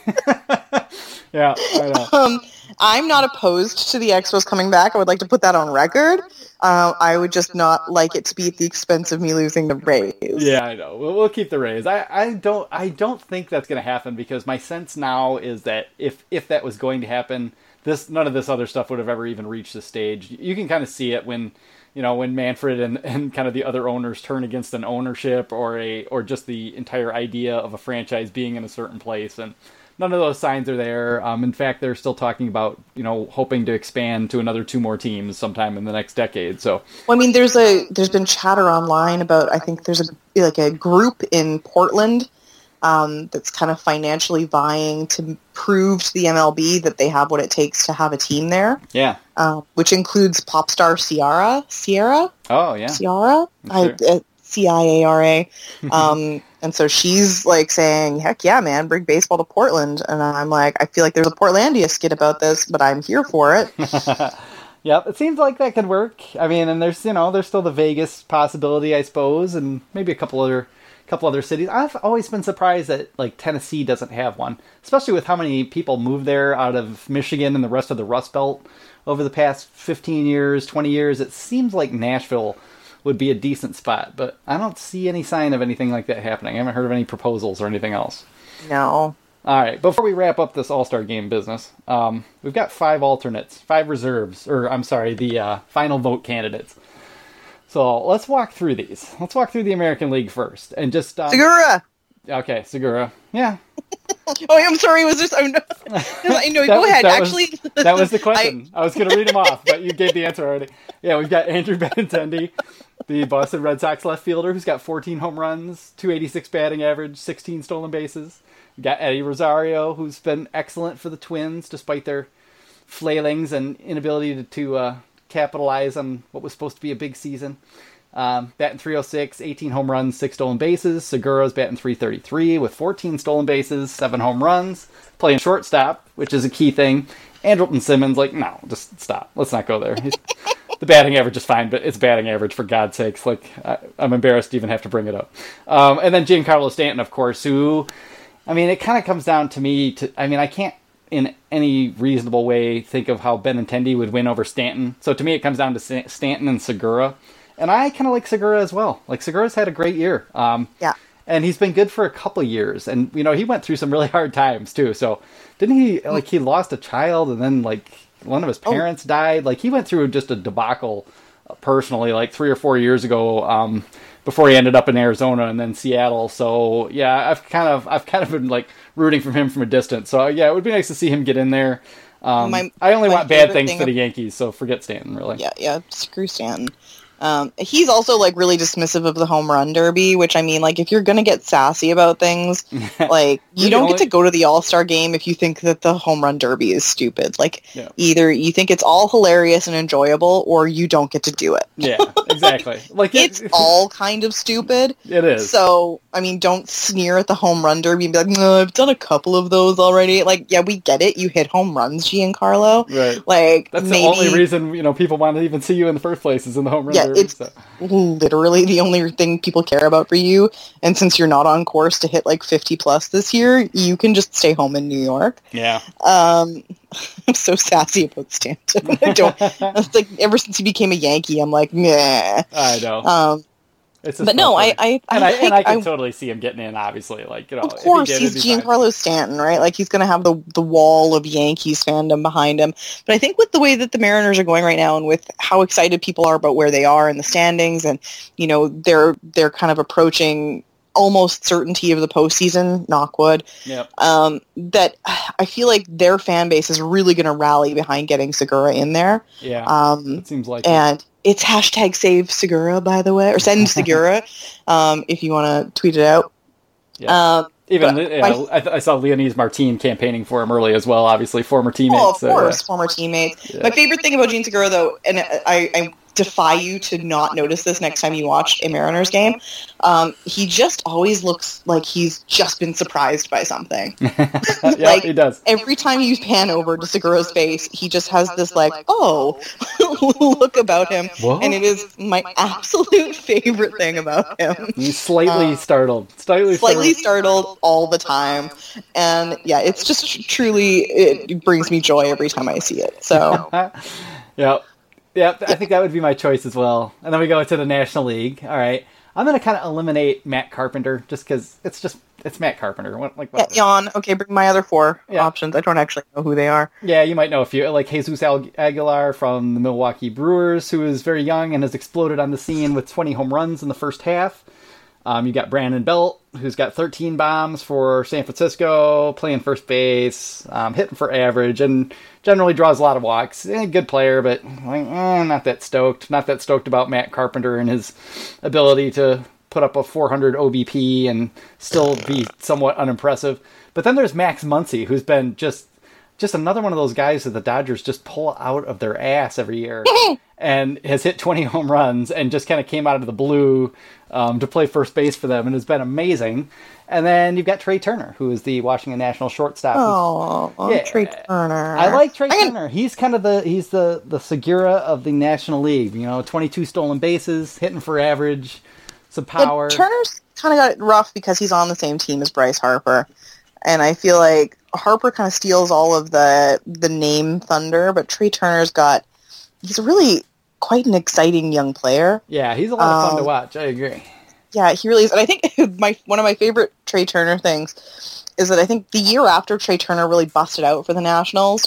S1: Yeah, I know.
S2: I'm not opposed to the Expos coming back. I would like to put that on record. I would just not like it to be at the expense of me losing the Rays.
S1: Yeah, I know. We'll keep the Rays. I don't think that's going to happen, because my sense now is that if that was going to happen, none of this other stuff would have ever even reached this stage. You can kind of see it when Manfred and kind of the other owners turn against an ownership or just the entire idea of a franchise being in a certain place, and none of those signs are there. In fact, they're still talking about, hoping to expand to another 2 more teams sometime in the next decade. So,
S2: well, I mean, there's been chatter online about, I think there's a group in Portland that's kind of financially vying to prove to the MLB that they have what it takes to have a team there.
S1: Yeah.
S2: Which includes pop star Ciara.
S1: Oh, yeah.
S2: Ciara?
S1: Sure.
S2: Ciara. And so she's like saying, heck yeah, man, bring baseball to Portland. And I'm like, I feel like there's a Portlandia skit about this, but I'm here for it.
S1: Yep, it seems like that could work. I mean, and there's still the Vegas possibility, I suppose, and maybe a couple other cities. I've always been surprised that like Tennessee doesn't have one, especially with how many people moved there out of Michigan and the rest of the Rust Belt over the past 15 years, 20 years. It seems like Nashville would be a decent spot, but I don't see any sign of anything like that happening. I haven't heard of any proposals or anything else.
S2: No.
S1: All right, before we wrap up this All-Star Game business, we've got 5 alternates, 5 reserves, the final vote candidates. So let's walk through these. Let's walk through the American League first, and just
S2: Segura.
S1: Okay, Segura. Yeah.
S2: Oh, I'm sorry. Was this? Oh no. I know. Go ahead.
S1: That was the question. I was going to read them off, but you gave the answer already. Yeah, we've got Andrew Benintendi, the Boston Red Sox left fielder, who's got 14 home runs, 286 batting average, 16 stolen bases. We've got Eddie Rosario, who's been excellent for the Twins, despite their flailings and inability to capitalize on what was supposed to be a big season. Batting .306, 18 home runs, 6 stolen bases. Segura's batting .333 with 14 stolen bases, 7 home runs. Playing shortstop, which is a key thing. Andrelton Simmons, no, just stop. Let's not go there. The batting average is fine, but it's batting average, for God's sakes. I'm embarrassed to even have to bring it up. And then Giancarlo Stanton, of course, who, it kind of comes down to me I can't in any reasonable way think of how Benintendi would win over Stanton. So to me, it comes down to Stanton and Segura. And I kind of like Segura as well. Segura's had a great year.
S2: Yeah.
S1: and he's been good for a couple years. And he went through some really hard times too. So didn't he he lost a child, and then one of his parents died. He went through just a debacle personally 3 or 4 years ago, before he ended up in Arizona and then Seattle. So yeah, I've kind of been rooting for him from a distance. So yeah, it would be nice to see him get in there. I only want bad things for the Yankees, so forget Stanton, really.
S2: Yeah, screw Stanton. He's also really dismissive of the home run derby, which I mean, if you're gonna get sassy about things, you don't get to go to the All-Star game if you think that the home run derby is stupid. Either you think it's all hilarious and enjoyable, or you don't get to do it.
S1: Yeah, exactly.
S2: It's all kind of stupid.
S1: It is.
S2: So I mean, don't sneer at the home run derby and be like, "No, I've done a couple of those already." Yeah, we get it. You hit home runs, Giancarlo.
S1: Right. That's the only reason people want to even see you in the first place is in the home run derby.
S2: It's literally the only thing people care about for you. And since you're not on course to hit 50 plus this year, you can just stay home in New York.
S1: Yeah.
S2: I'm so sassy about Stanton. It's ever since he became a Yankee, I'm meh.
S1: I know.
S2: But no, I
S1: can totally see him getting in. Obviously,
S2: of course, he's Giancarlo Stanton, right? He's going to have the wall of Yankees fandom behind him. But I think with the way that the Mariners are going right now, and with how excited people are about where they are in the standings, and they're kind of approaching almost certainty of the postseason, knock wood.
S1: Yep.
S2: That I feel like their fan base is really going to rally behind getting Segura in there.
S1: Yeah. It seems like
S2: it's hashtag save Segura, by the way, or send Segura, if you want to tweet it out.
S1: Yeah. I saw Leonys Martin campaigning for him early as well, obviously, former teammates.
S2: Of course, former teammates. Yeah. My favorite thing about Jean Segura, though, and I defy you to not notice this next time you watch a Mariners game, he just always looks like he's just been surprised by something.
S1: Yeah, he does.
S2: Every time you pan over to Segura's face, he just has this oh look about him. What? And it is my absolute favorite thing about him.
S1: He's slightly startled.
S2: Slightly startled all the time. And yeah, it's just truly, it brings me joy every time I see it. So
S1: yeah. Yeah, I think that would be my choice as well. And then we go to the National League. All right. I'm going to kind of eliminate Matt Carpenter just because it's Matt Carpenter.
S2: Yawn. Okay, bring my other four options. I don't actually know who they are.
S1: Yeah, you might know a few. Jesus Aguilar from the Milwaukee Brewers, who is very young and has exploded on the scene with 20 home runs in the first half. You got Brandon Belt, who's got 13 bombs for San Francisco, playing first base, hitting for average, and generally draws a lot of walks. Good player, but not that stoked. Not that stoked about Matt Carpenter and his ability to put up a 400 OBP and still be somewhat unimpressive. But then there's Max Muncy, who's been just another one of those guys that the Dodgers just pull out of their ass every year and has hit 20 home runs and just kind of came out of the blue to play first base for them and has been amazing. And then you've got Trey Turner, who is the Washington Nationals shortstop.
S2: Trey Turner.
S1: I like Trey Turner. He's kind of the Segura of the National League. 22 stolen bases, hitting for average, some power.
S2: But Turner's kind of got it rough because he's on the same team as Bryce Harper. And I feel like Harper kind of steals all of the name thunder, but Trey Turner's he's really quite an exciting young player.
S1: Yeah, he's a lot of fun to watch. I agree.
S2: Yeah, he really is. And I think one of my favorite Trey Turner things is that I think the year after Trey Turner really busted out for the Nationals,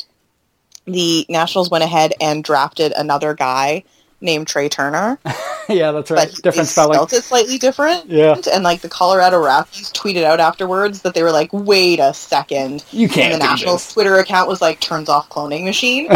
S2: the Nationals went ahead and drafted another guy named Trey Turner.
S1: Yeah, that's right.
S2: But
S1: different spelling.
S2: Spelled it slightly different.
S1: Yeah.
S2: And the Colorado Rockies tweeted out afterwards that they were like, wait a second.
S1: You can't
S2: And the Nationals Twitter account was like, turns off cloning machine.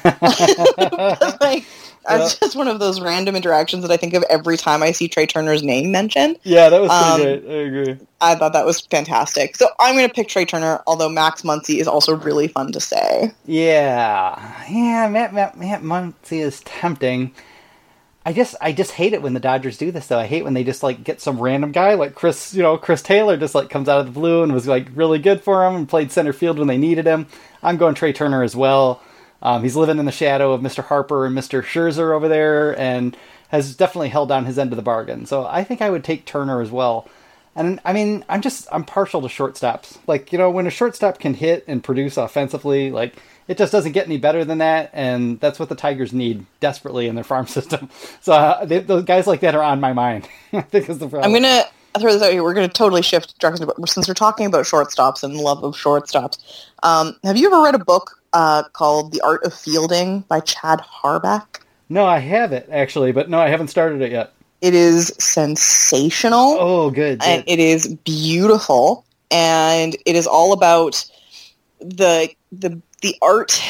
S2: It's just one of those random interactions that I think of every time I see Trey Turner's name mentioned.
S1: Yeah, that was pretty good. I agree.
S2: I thought that was fantastic. So I'm going to pick Trey Turner, although Max Muncy is also really fun to say.
S1: Yeah. Yeah, Matt Muncy is tempting. I just hate it when the Dodgers do this, though. I hate when they just, get some random guy, like Chris Taylor just, comes out of the blue and was, really good for him and played center field when they needed him. I'm going Trey Turner as well. He's living in the shadow of Mr. Harper and Mr. Scherzer over there and has definitely held down his end of the bargain. So I think I would take Turner as well. And, I mean, I'm partial to shortstops. When a shortstop can hit and produce offensively, it just doesn't get any better than that, and that's what the Tigers need desperately in their farm system. So those guys like that are on my mind. I think is the problem.
S2: I'll throw this out here. We're going to totally shift directions, but since we're talking about shortstops and the love of shortstops, have you ever read a book called The Art of Fielding by Chad Harback?
S1: No, I have actually, but no, I haven't started it yet.
S2: It is sensational.
S1: Oh, good.
S2: And it is beautiful, and it is all about the art.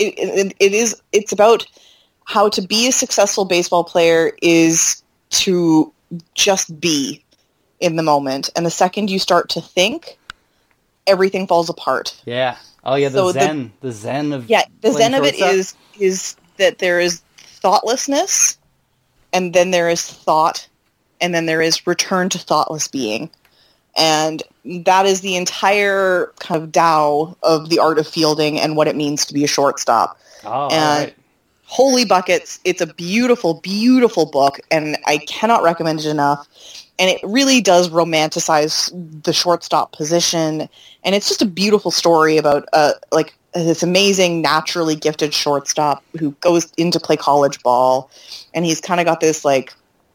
S2: It's about how to be a successful baseball player is to just be in the moment, and the second you start to think, everything falls apart.
S1: Yeah. Oh yeah, the zen of
S2: the zen of it is that there is thoughtlessness, and then there is thought, and then there is return to thoughtless being. And that is the entire kind of Tao of the art of fielding and what it means to be a shortstop.
S1: Oh,
S2: and
S1: right.
S2: Holy buckets, it's a beautiful, beautiful book, and I cannot recommend it enough. And it really does romanticize the shortstop position, and it's just a beautiful story about this amazing, naturally gifted shortstop who goes in to play college ball, and he's kind of got this like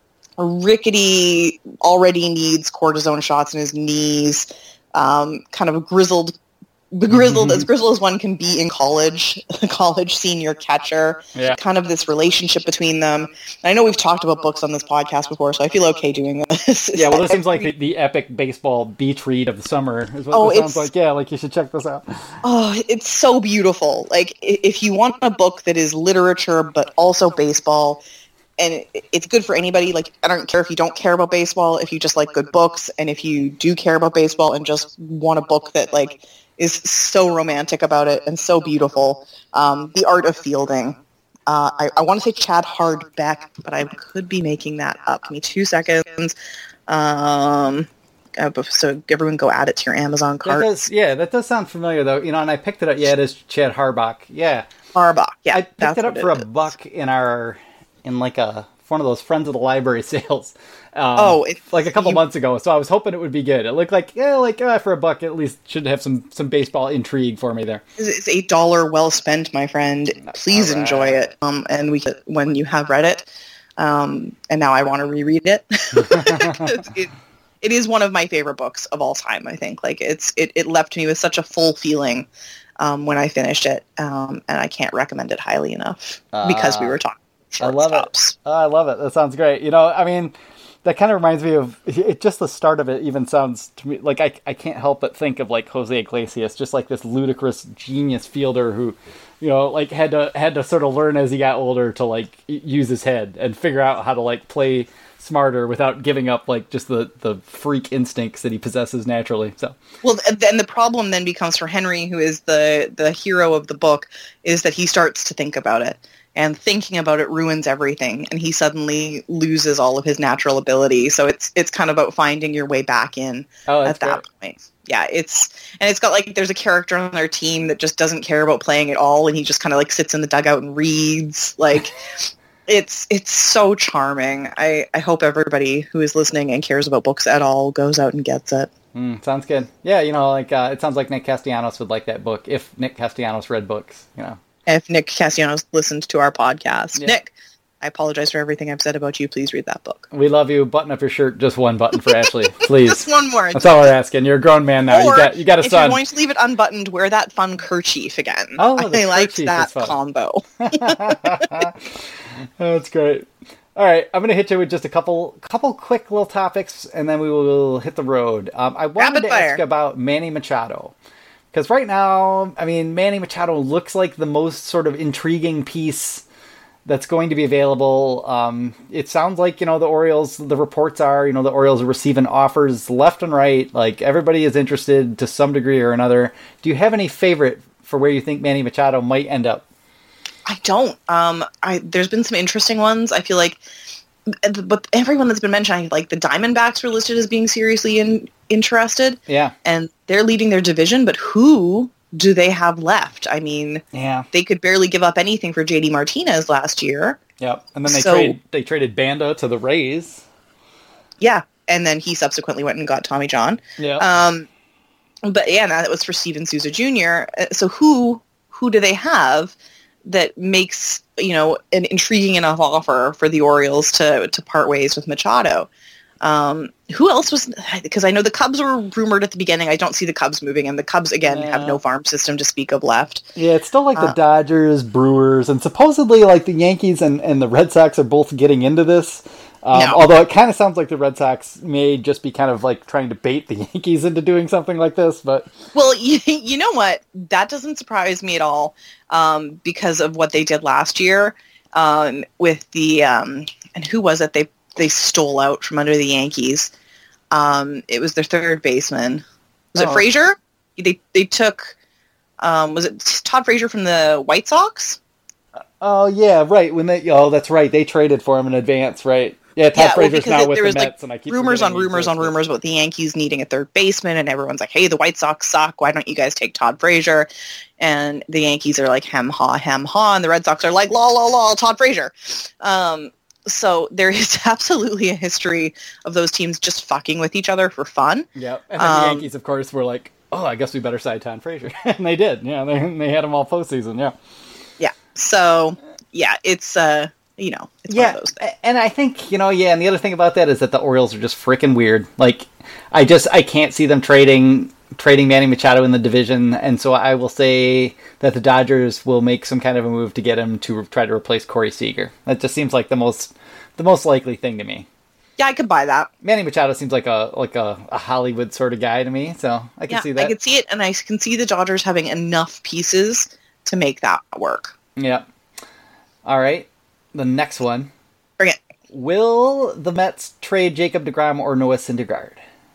S2: rickety, already needs cortisone shots in his knees, kind of a grizzled as grizzled as one can be in college, college senior catcher, kind of this relationship between them. And I know we've talked about books on this podcast before, so I feel okay doing this.
S1: Yeah, well, this seems like the epic baseball beach read of the summer is what this sounds like. Yeah, like you should check this out.
S2: Oh, it's so beautiful. Like, if you want a book that is literature but also baseball, and it's good for anybody. Like, I don't care if you don't care about baseball, if you just like good books, and if you do care about baseball and just want a book that like is so romantic about it and so beautiful. The Art of Fielding. I want to say Chad Hardback, but I could be making that up. Give me 2 seconds. So everyone go add it to your Amazon cart.
S1: That does sound familiar, though. You know, and I picked it up. Yeah, it is Chad Harbach. Yeah.
S2: Harbach, yeah.
S1: I picked it up for $1 in one of those Friends of the Library sales. Like a couple months ago, so I was hoping it would be good. It looked like for $1 at least should have some baseball intrigue for me there.
S2: It's $8 well spent, my friend. Please enjoy it. And when you have read it, and now I want to reread it. It is one of my favorite books of all time. I think it left me with such a full feeling when I finished it, and I can't recommend it highly enough because we were talking.
S1: I love it. I love it. That sounds great. You know, I mean, that kind of reminds me of it. Just the start of it even sounds to me like I can't help but think of like Jose Iglesias, just like this ludicrous genius fielder who, you know, like had to sort of learn as he got older to like use his head and figure out how to like play smarter without giving up like just the freak instincts that he possesses naturally. So
S2: well, then the problem then becomes for Henry, who is the hero of the book, is that he starts to think about it. And thinking about it ruins everything, and he suddenly loses all of his natural ability. So it's kind of about finding your way back in at that point. Yeah, it's got like there's a character on their team that just doesn't care about playing at all, and he just kind of like sits in the dugout and reads. Like it's so charming. I hope everybody who is listening and cares about books at all goes out and gets it.
S1: Sounds good. Yeah, you know, like it sounds like Nick Castellanos would like that book if Nick Castellanos read books. You know.
S2: If Nick Castellanos listened to our podcast. Yeah. Nick, I apologize for everything I've said about you. Please read that book.
S1: We love you. Button up your shirt. Just one button for Ashley, please.
S2: Just one more.
S1: That's all we're asking. You're a grown man now.
S2: Or
S1: you got a son.
S2: If you're going to leave it unbuttoned, wear that fun kerchief again.
S1: Oh,
S2: I liked that combo.
S1: That's great. All right, I'm going to hit you with just a couple quick little topics, and then we will hit the road. I wanted to ask about Manny Machado. Because right now, I mean, Manny Machado looks like the most sort of intriguing piece that's going to be available. It sounds like, you know, the Orioles, the reports are, you know, the Orioles are receiving offers left and right. Like, everybody is interested to some degree or another. Do you have any favorite for where you think Manny Machado might end up?
S2: I don't. There's been some interesting ones. I feel like, but everyone that's been mentioned, like the Diamondbacks were listed as being seriously interested.
S1: Yeah.
S2: And they're leading their division, but who do they have left? I mean, they could barely give up anything for JD Martinez last year.
S1: Yep. And then they traded Banda to the Rays.
S2: Yeah. And then he subsequently went and got Tommy John.
S1: Yeah.
S2: But yeah, that was for Steven Souza Jr. So who do they have that makes, you know, an intriguing enough offer for the Orioles to part ways with Machado? Who else was? Because I know the Cubs were rumored at the beginning. I don't see the Cubs moving, and the Cubs again have no farm system to speak of left.
S1: Yeah, it's still like the Dodgers, Brewers, and supposedly like the Yankees and the Red Sox are both getting into this. No. Although it kind of sounds like the Red Sox may just be kind of like trying to bait the Yankees into doing something like this. But
S2: well, you know what? That doesn't surprise me at all because of what they did last year with the and who was it they stole out from under the Yankees? It was their third baseman. Was it Frazier? They took was it Todd Frazier from the White Sox?
S1: Oh yeah, right. That's right. They traded for him in advance, right? Yeah, Todd Frazier's now with the Mets, and I keep
S2: rumors on rumors about the Yankees needing a third baseman, and everyone's like, "Hey, the White Sox suck. Why don't you guys take Todd Frazier?" And the Yankees are like, "Hem ha, and the Red Sox are like, "Lol, lol, lol, Todd Frazier." So there is absolutely a history of those teams just fucking with each other for fun.
S1: Yeah, and then the Yankees, of course, were like, "Oh, I guess we better sign Todd Frazier," and they did. Yeah, they had him all postseason. Yeah.
S2: Yeah. So yeah, it's it's one of those things.
S1: And I think, and the other thing about that is that the Orioles are just freaking weird. Like, I can't see them trading Manny Machado in the division, and so I will say that the Dodgers will make some kind of a move to get him to try to replace Corey Seager. That just seems like the most likely thing to me.
S2: Yeah, I could buy that.
S1: Manny Machado seems like a Hollywood sort of guy to me, so I can see that.
S2: I can see it, and I can see the Dodgers having enough pieces to make that work.
S1: Yeah. All right. The next one.
S2: Bring it.
S1: Will the Mets trade Jacob deGrom or Noah Syndergaard?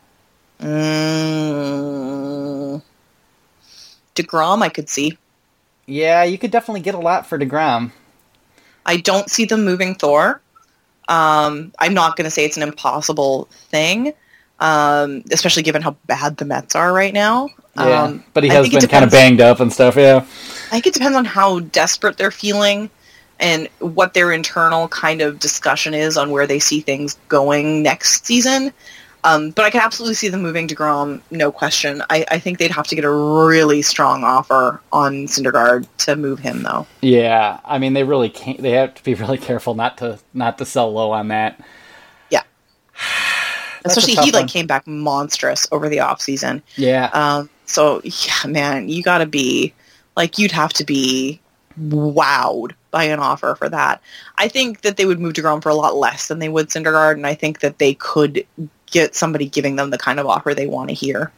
S2: deGrom, I could see.
S1: Yeah, you could definitely get a lot for deGrom.
S2: I don't see them moving Thor. I'm not going to say it's an impossible thing, especially given how bad the Mets are right now.
S1: Yeah, but he has been kind of banged up and stuff, yeah.
S2: I think it depends on how desperate they're feeling and what their internal kind of discussion is on where they see things going next season. But I can absolutely see them moving deGrom, no question. I think they'd have to get a really strong offer on Syndergaard to move him, though.
S1: Yeah, I mean, they really can't. They have to be really careful not to sell low on that.
S2: Yeah, especially he came back monstrous over the offseason.
S1: Yeah.
S2: So yeah, man, you got to be you'd have to be wowed by an offer for that. I think that they would move deGrom for a lot less than they would Syndergaard, and I think that they could get somebody giving them the kind of offer they want to hear.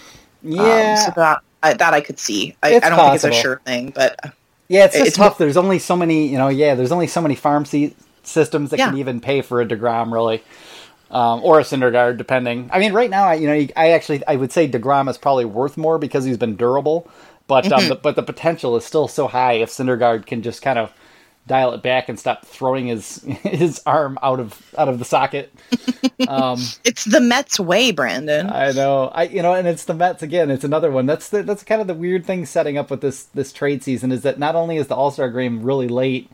S1: Yeah.
S2: So that I could see. I don't think it's a sure thing, but
S1: yeah, it's tough. There's only so many, there's only so many farm systems that can even pay for a deGrom, really, or a Syndergaard, depending. I mean, right now, I would say deGrom is probably worth more because he's been durable, but the potential is still so high if Syndergaard can just kind of dial it back and stop throwing his arm out of the socket.
S2: It's the Mets way, Brandon.
S1: I know. And it's the Mets again. It's another one. That's kind of the weird thing setting up with this trade season is that not only is the All-Star game really late,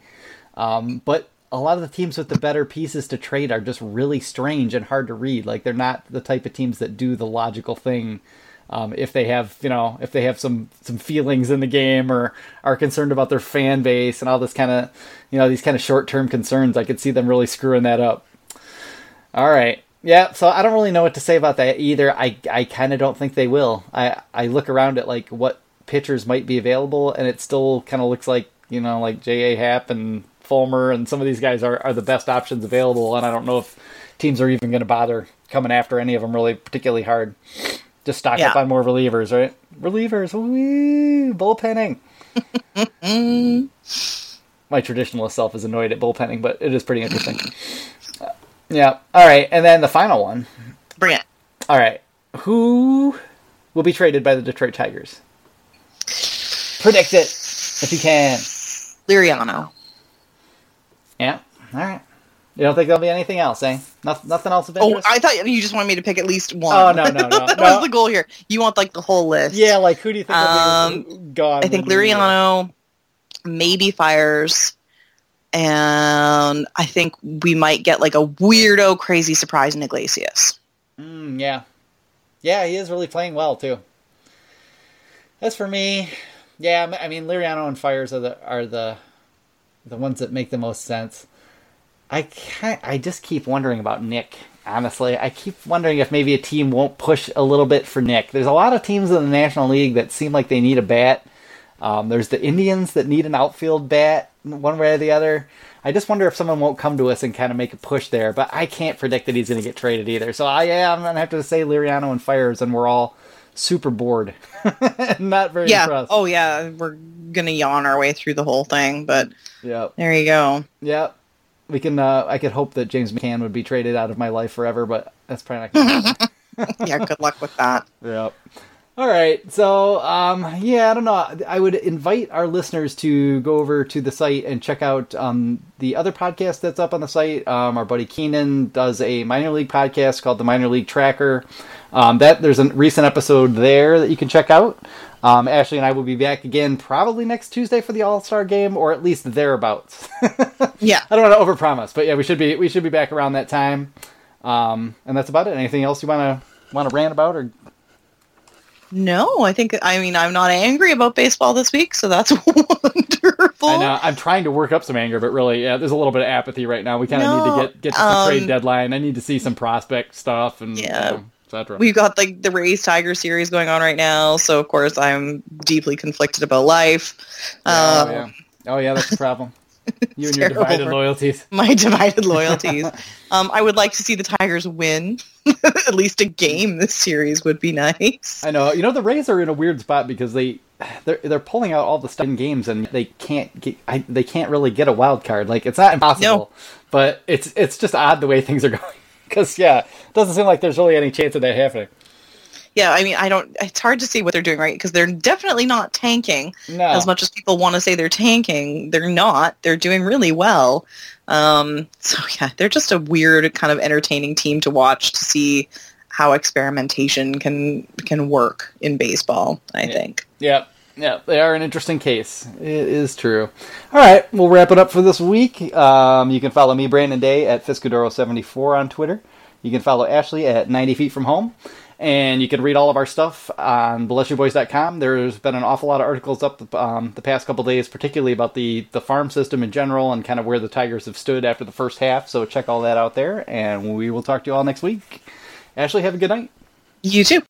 S1: but a lot of the teams with the better pieces to trade are just really strange and hard to read. Like, they're not the type of teams that do the logical thing. If they have some feelings in the game or are concerned about their fan base and all this kind of, these kind of short-term concerns, I could see them really screwing that up. All right. Yeah. So I don't really know what to say about that either. I kind of don't think they will. I look around at what pitchers might be available, and it still kind of looks like, like J.A. Happ and Fulmer and some of these guys are the best options available. And I don't know if teams are even going to bother coming after any of them really particularly hard. Just stock up on more relievers, right? Relievers, woo, bullpenning. My traditionalist self is annoyed at bullpenning, but it is pretty interesting. Yeah. All right, and then the final one.
S2: Bring it.
S1: All right. Who will be traded by the Detroit Tigers? Predict it, if you can.
S2: Liriano.
S1: Yeah. All right. You don't think there'll be anything else, eh? Nothing else of interest?
S2: Oh, I thought you just wanted me to pick at least one.
S1: Oh, no.
S2: That was the goal here. You want, the whole list.
S1: Yeah, who do you think will be gone?
S2: I think Liriano, maybe Fires, and I think we might get, a weirdo, crazy surprise in Iglesias.
S1: Yeah. Yeah, he is really playing well, too. As for me, yeah, I mean, Liriano and Fires are the ones that make the most sense. I just keep wondering about Nick honestly. I keep wondering if maybe a team won't push a little bit for Nick. There's a lot of teams in the National League that seem like they need a bat. There's the Indians that need an outfield bat one way or the other. I just wonder if someone won't come to us and kind of make a push there, but I can't predict that he's going to get traded either. So I'm going to have to say Liriano and Fires, and we're all super bored. Not very impressed.
S2: Oh, yeah. We're going to yawn our way through the whole thing, but
S1: yep.
S2: There you go.
S1: Yep. We can. I could hope that James McCann would be traded out of my life forever, but that's probably not going to happen.
S2: Yeah, good luck with that.
S1: Yep. All right, so, I don't know. I would invite our listeners to go over to the site and check out the other podcast that's up on the site. Our buddy Keenan does a minor league podcast called the Minor League Tracker. There's a recent episode there that you can check out. Ashley and I will be back again probably next Tuesday for the All-Star game, or at least thereabouts.
S2: Yeah.
S1: I don't want to overpromise, but yeah, we should be back around that time. And that's about it. Anything else you want to rant about, or...
S2: No, I'm not angry about baseball this week, so that's wonderful.
S1: I know. I'm trying to work up some anger, but really, yeah, there's a little bit of apathy right now. We kind of need to get to the trade deadline. I need to see some prospect stuff and etc.
S2: We've got the Rays Tiger series going on right now, so of course I'm deeply conflicted about life.
S1: Oh yeah, that's the problem. You and your divided loyalties.
S2: My divided loyalties. I would like to see the Tigers win. At least a game this series would be nice.
S1: I know. The Rays are in a weird spot because they're pulling out all the stuff in games, and they can't really get a wild card. Like, it's not impossible, but it's just odd the way things are going. Because it doesn't seem like there's really any chance of that happening.
S2: Yeah, it's hard to see what they're doing, right? Because they're definitely not tanking.
S1: No.
S2: As much as people want to say they're tanking, they're not. They're doing really well. They're just a weird kind of entertaining team to watch to see how experimentation can work in baseball, I think.
S1: Yeah, they are an interesting case. It is true. All right, we'll wrap it up for this week. You can follow me, Brandon Day, at Fiscadoro74 on Twitter. You can follow Ashley at 90 Feet From Home. And you can read all of our stuff on BlessYouBoys.com. There's been an awful lot of articles up the past couple days, particularly about the farm system in general and kind of where the Tigers have stood after the first half. So check all that out there, and we will talk to you all next week. Ashley, have a good night.
S2: You too.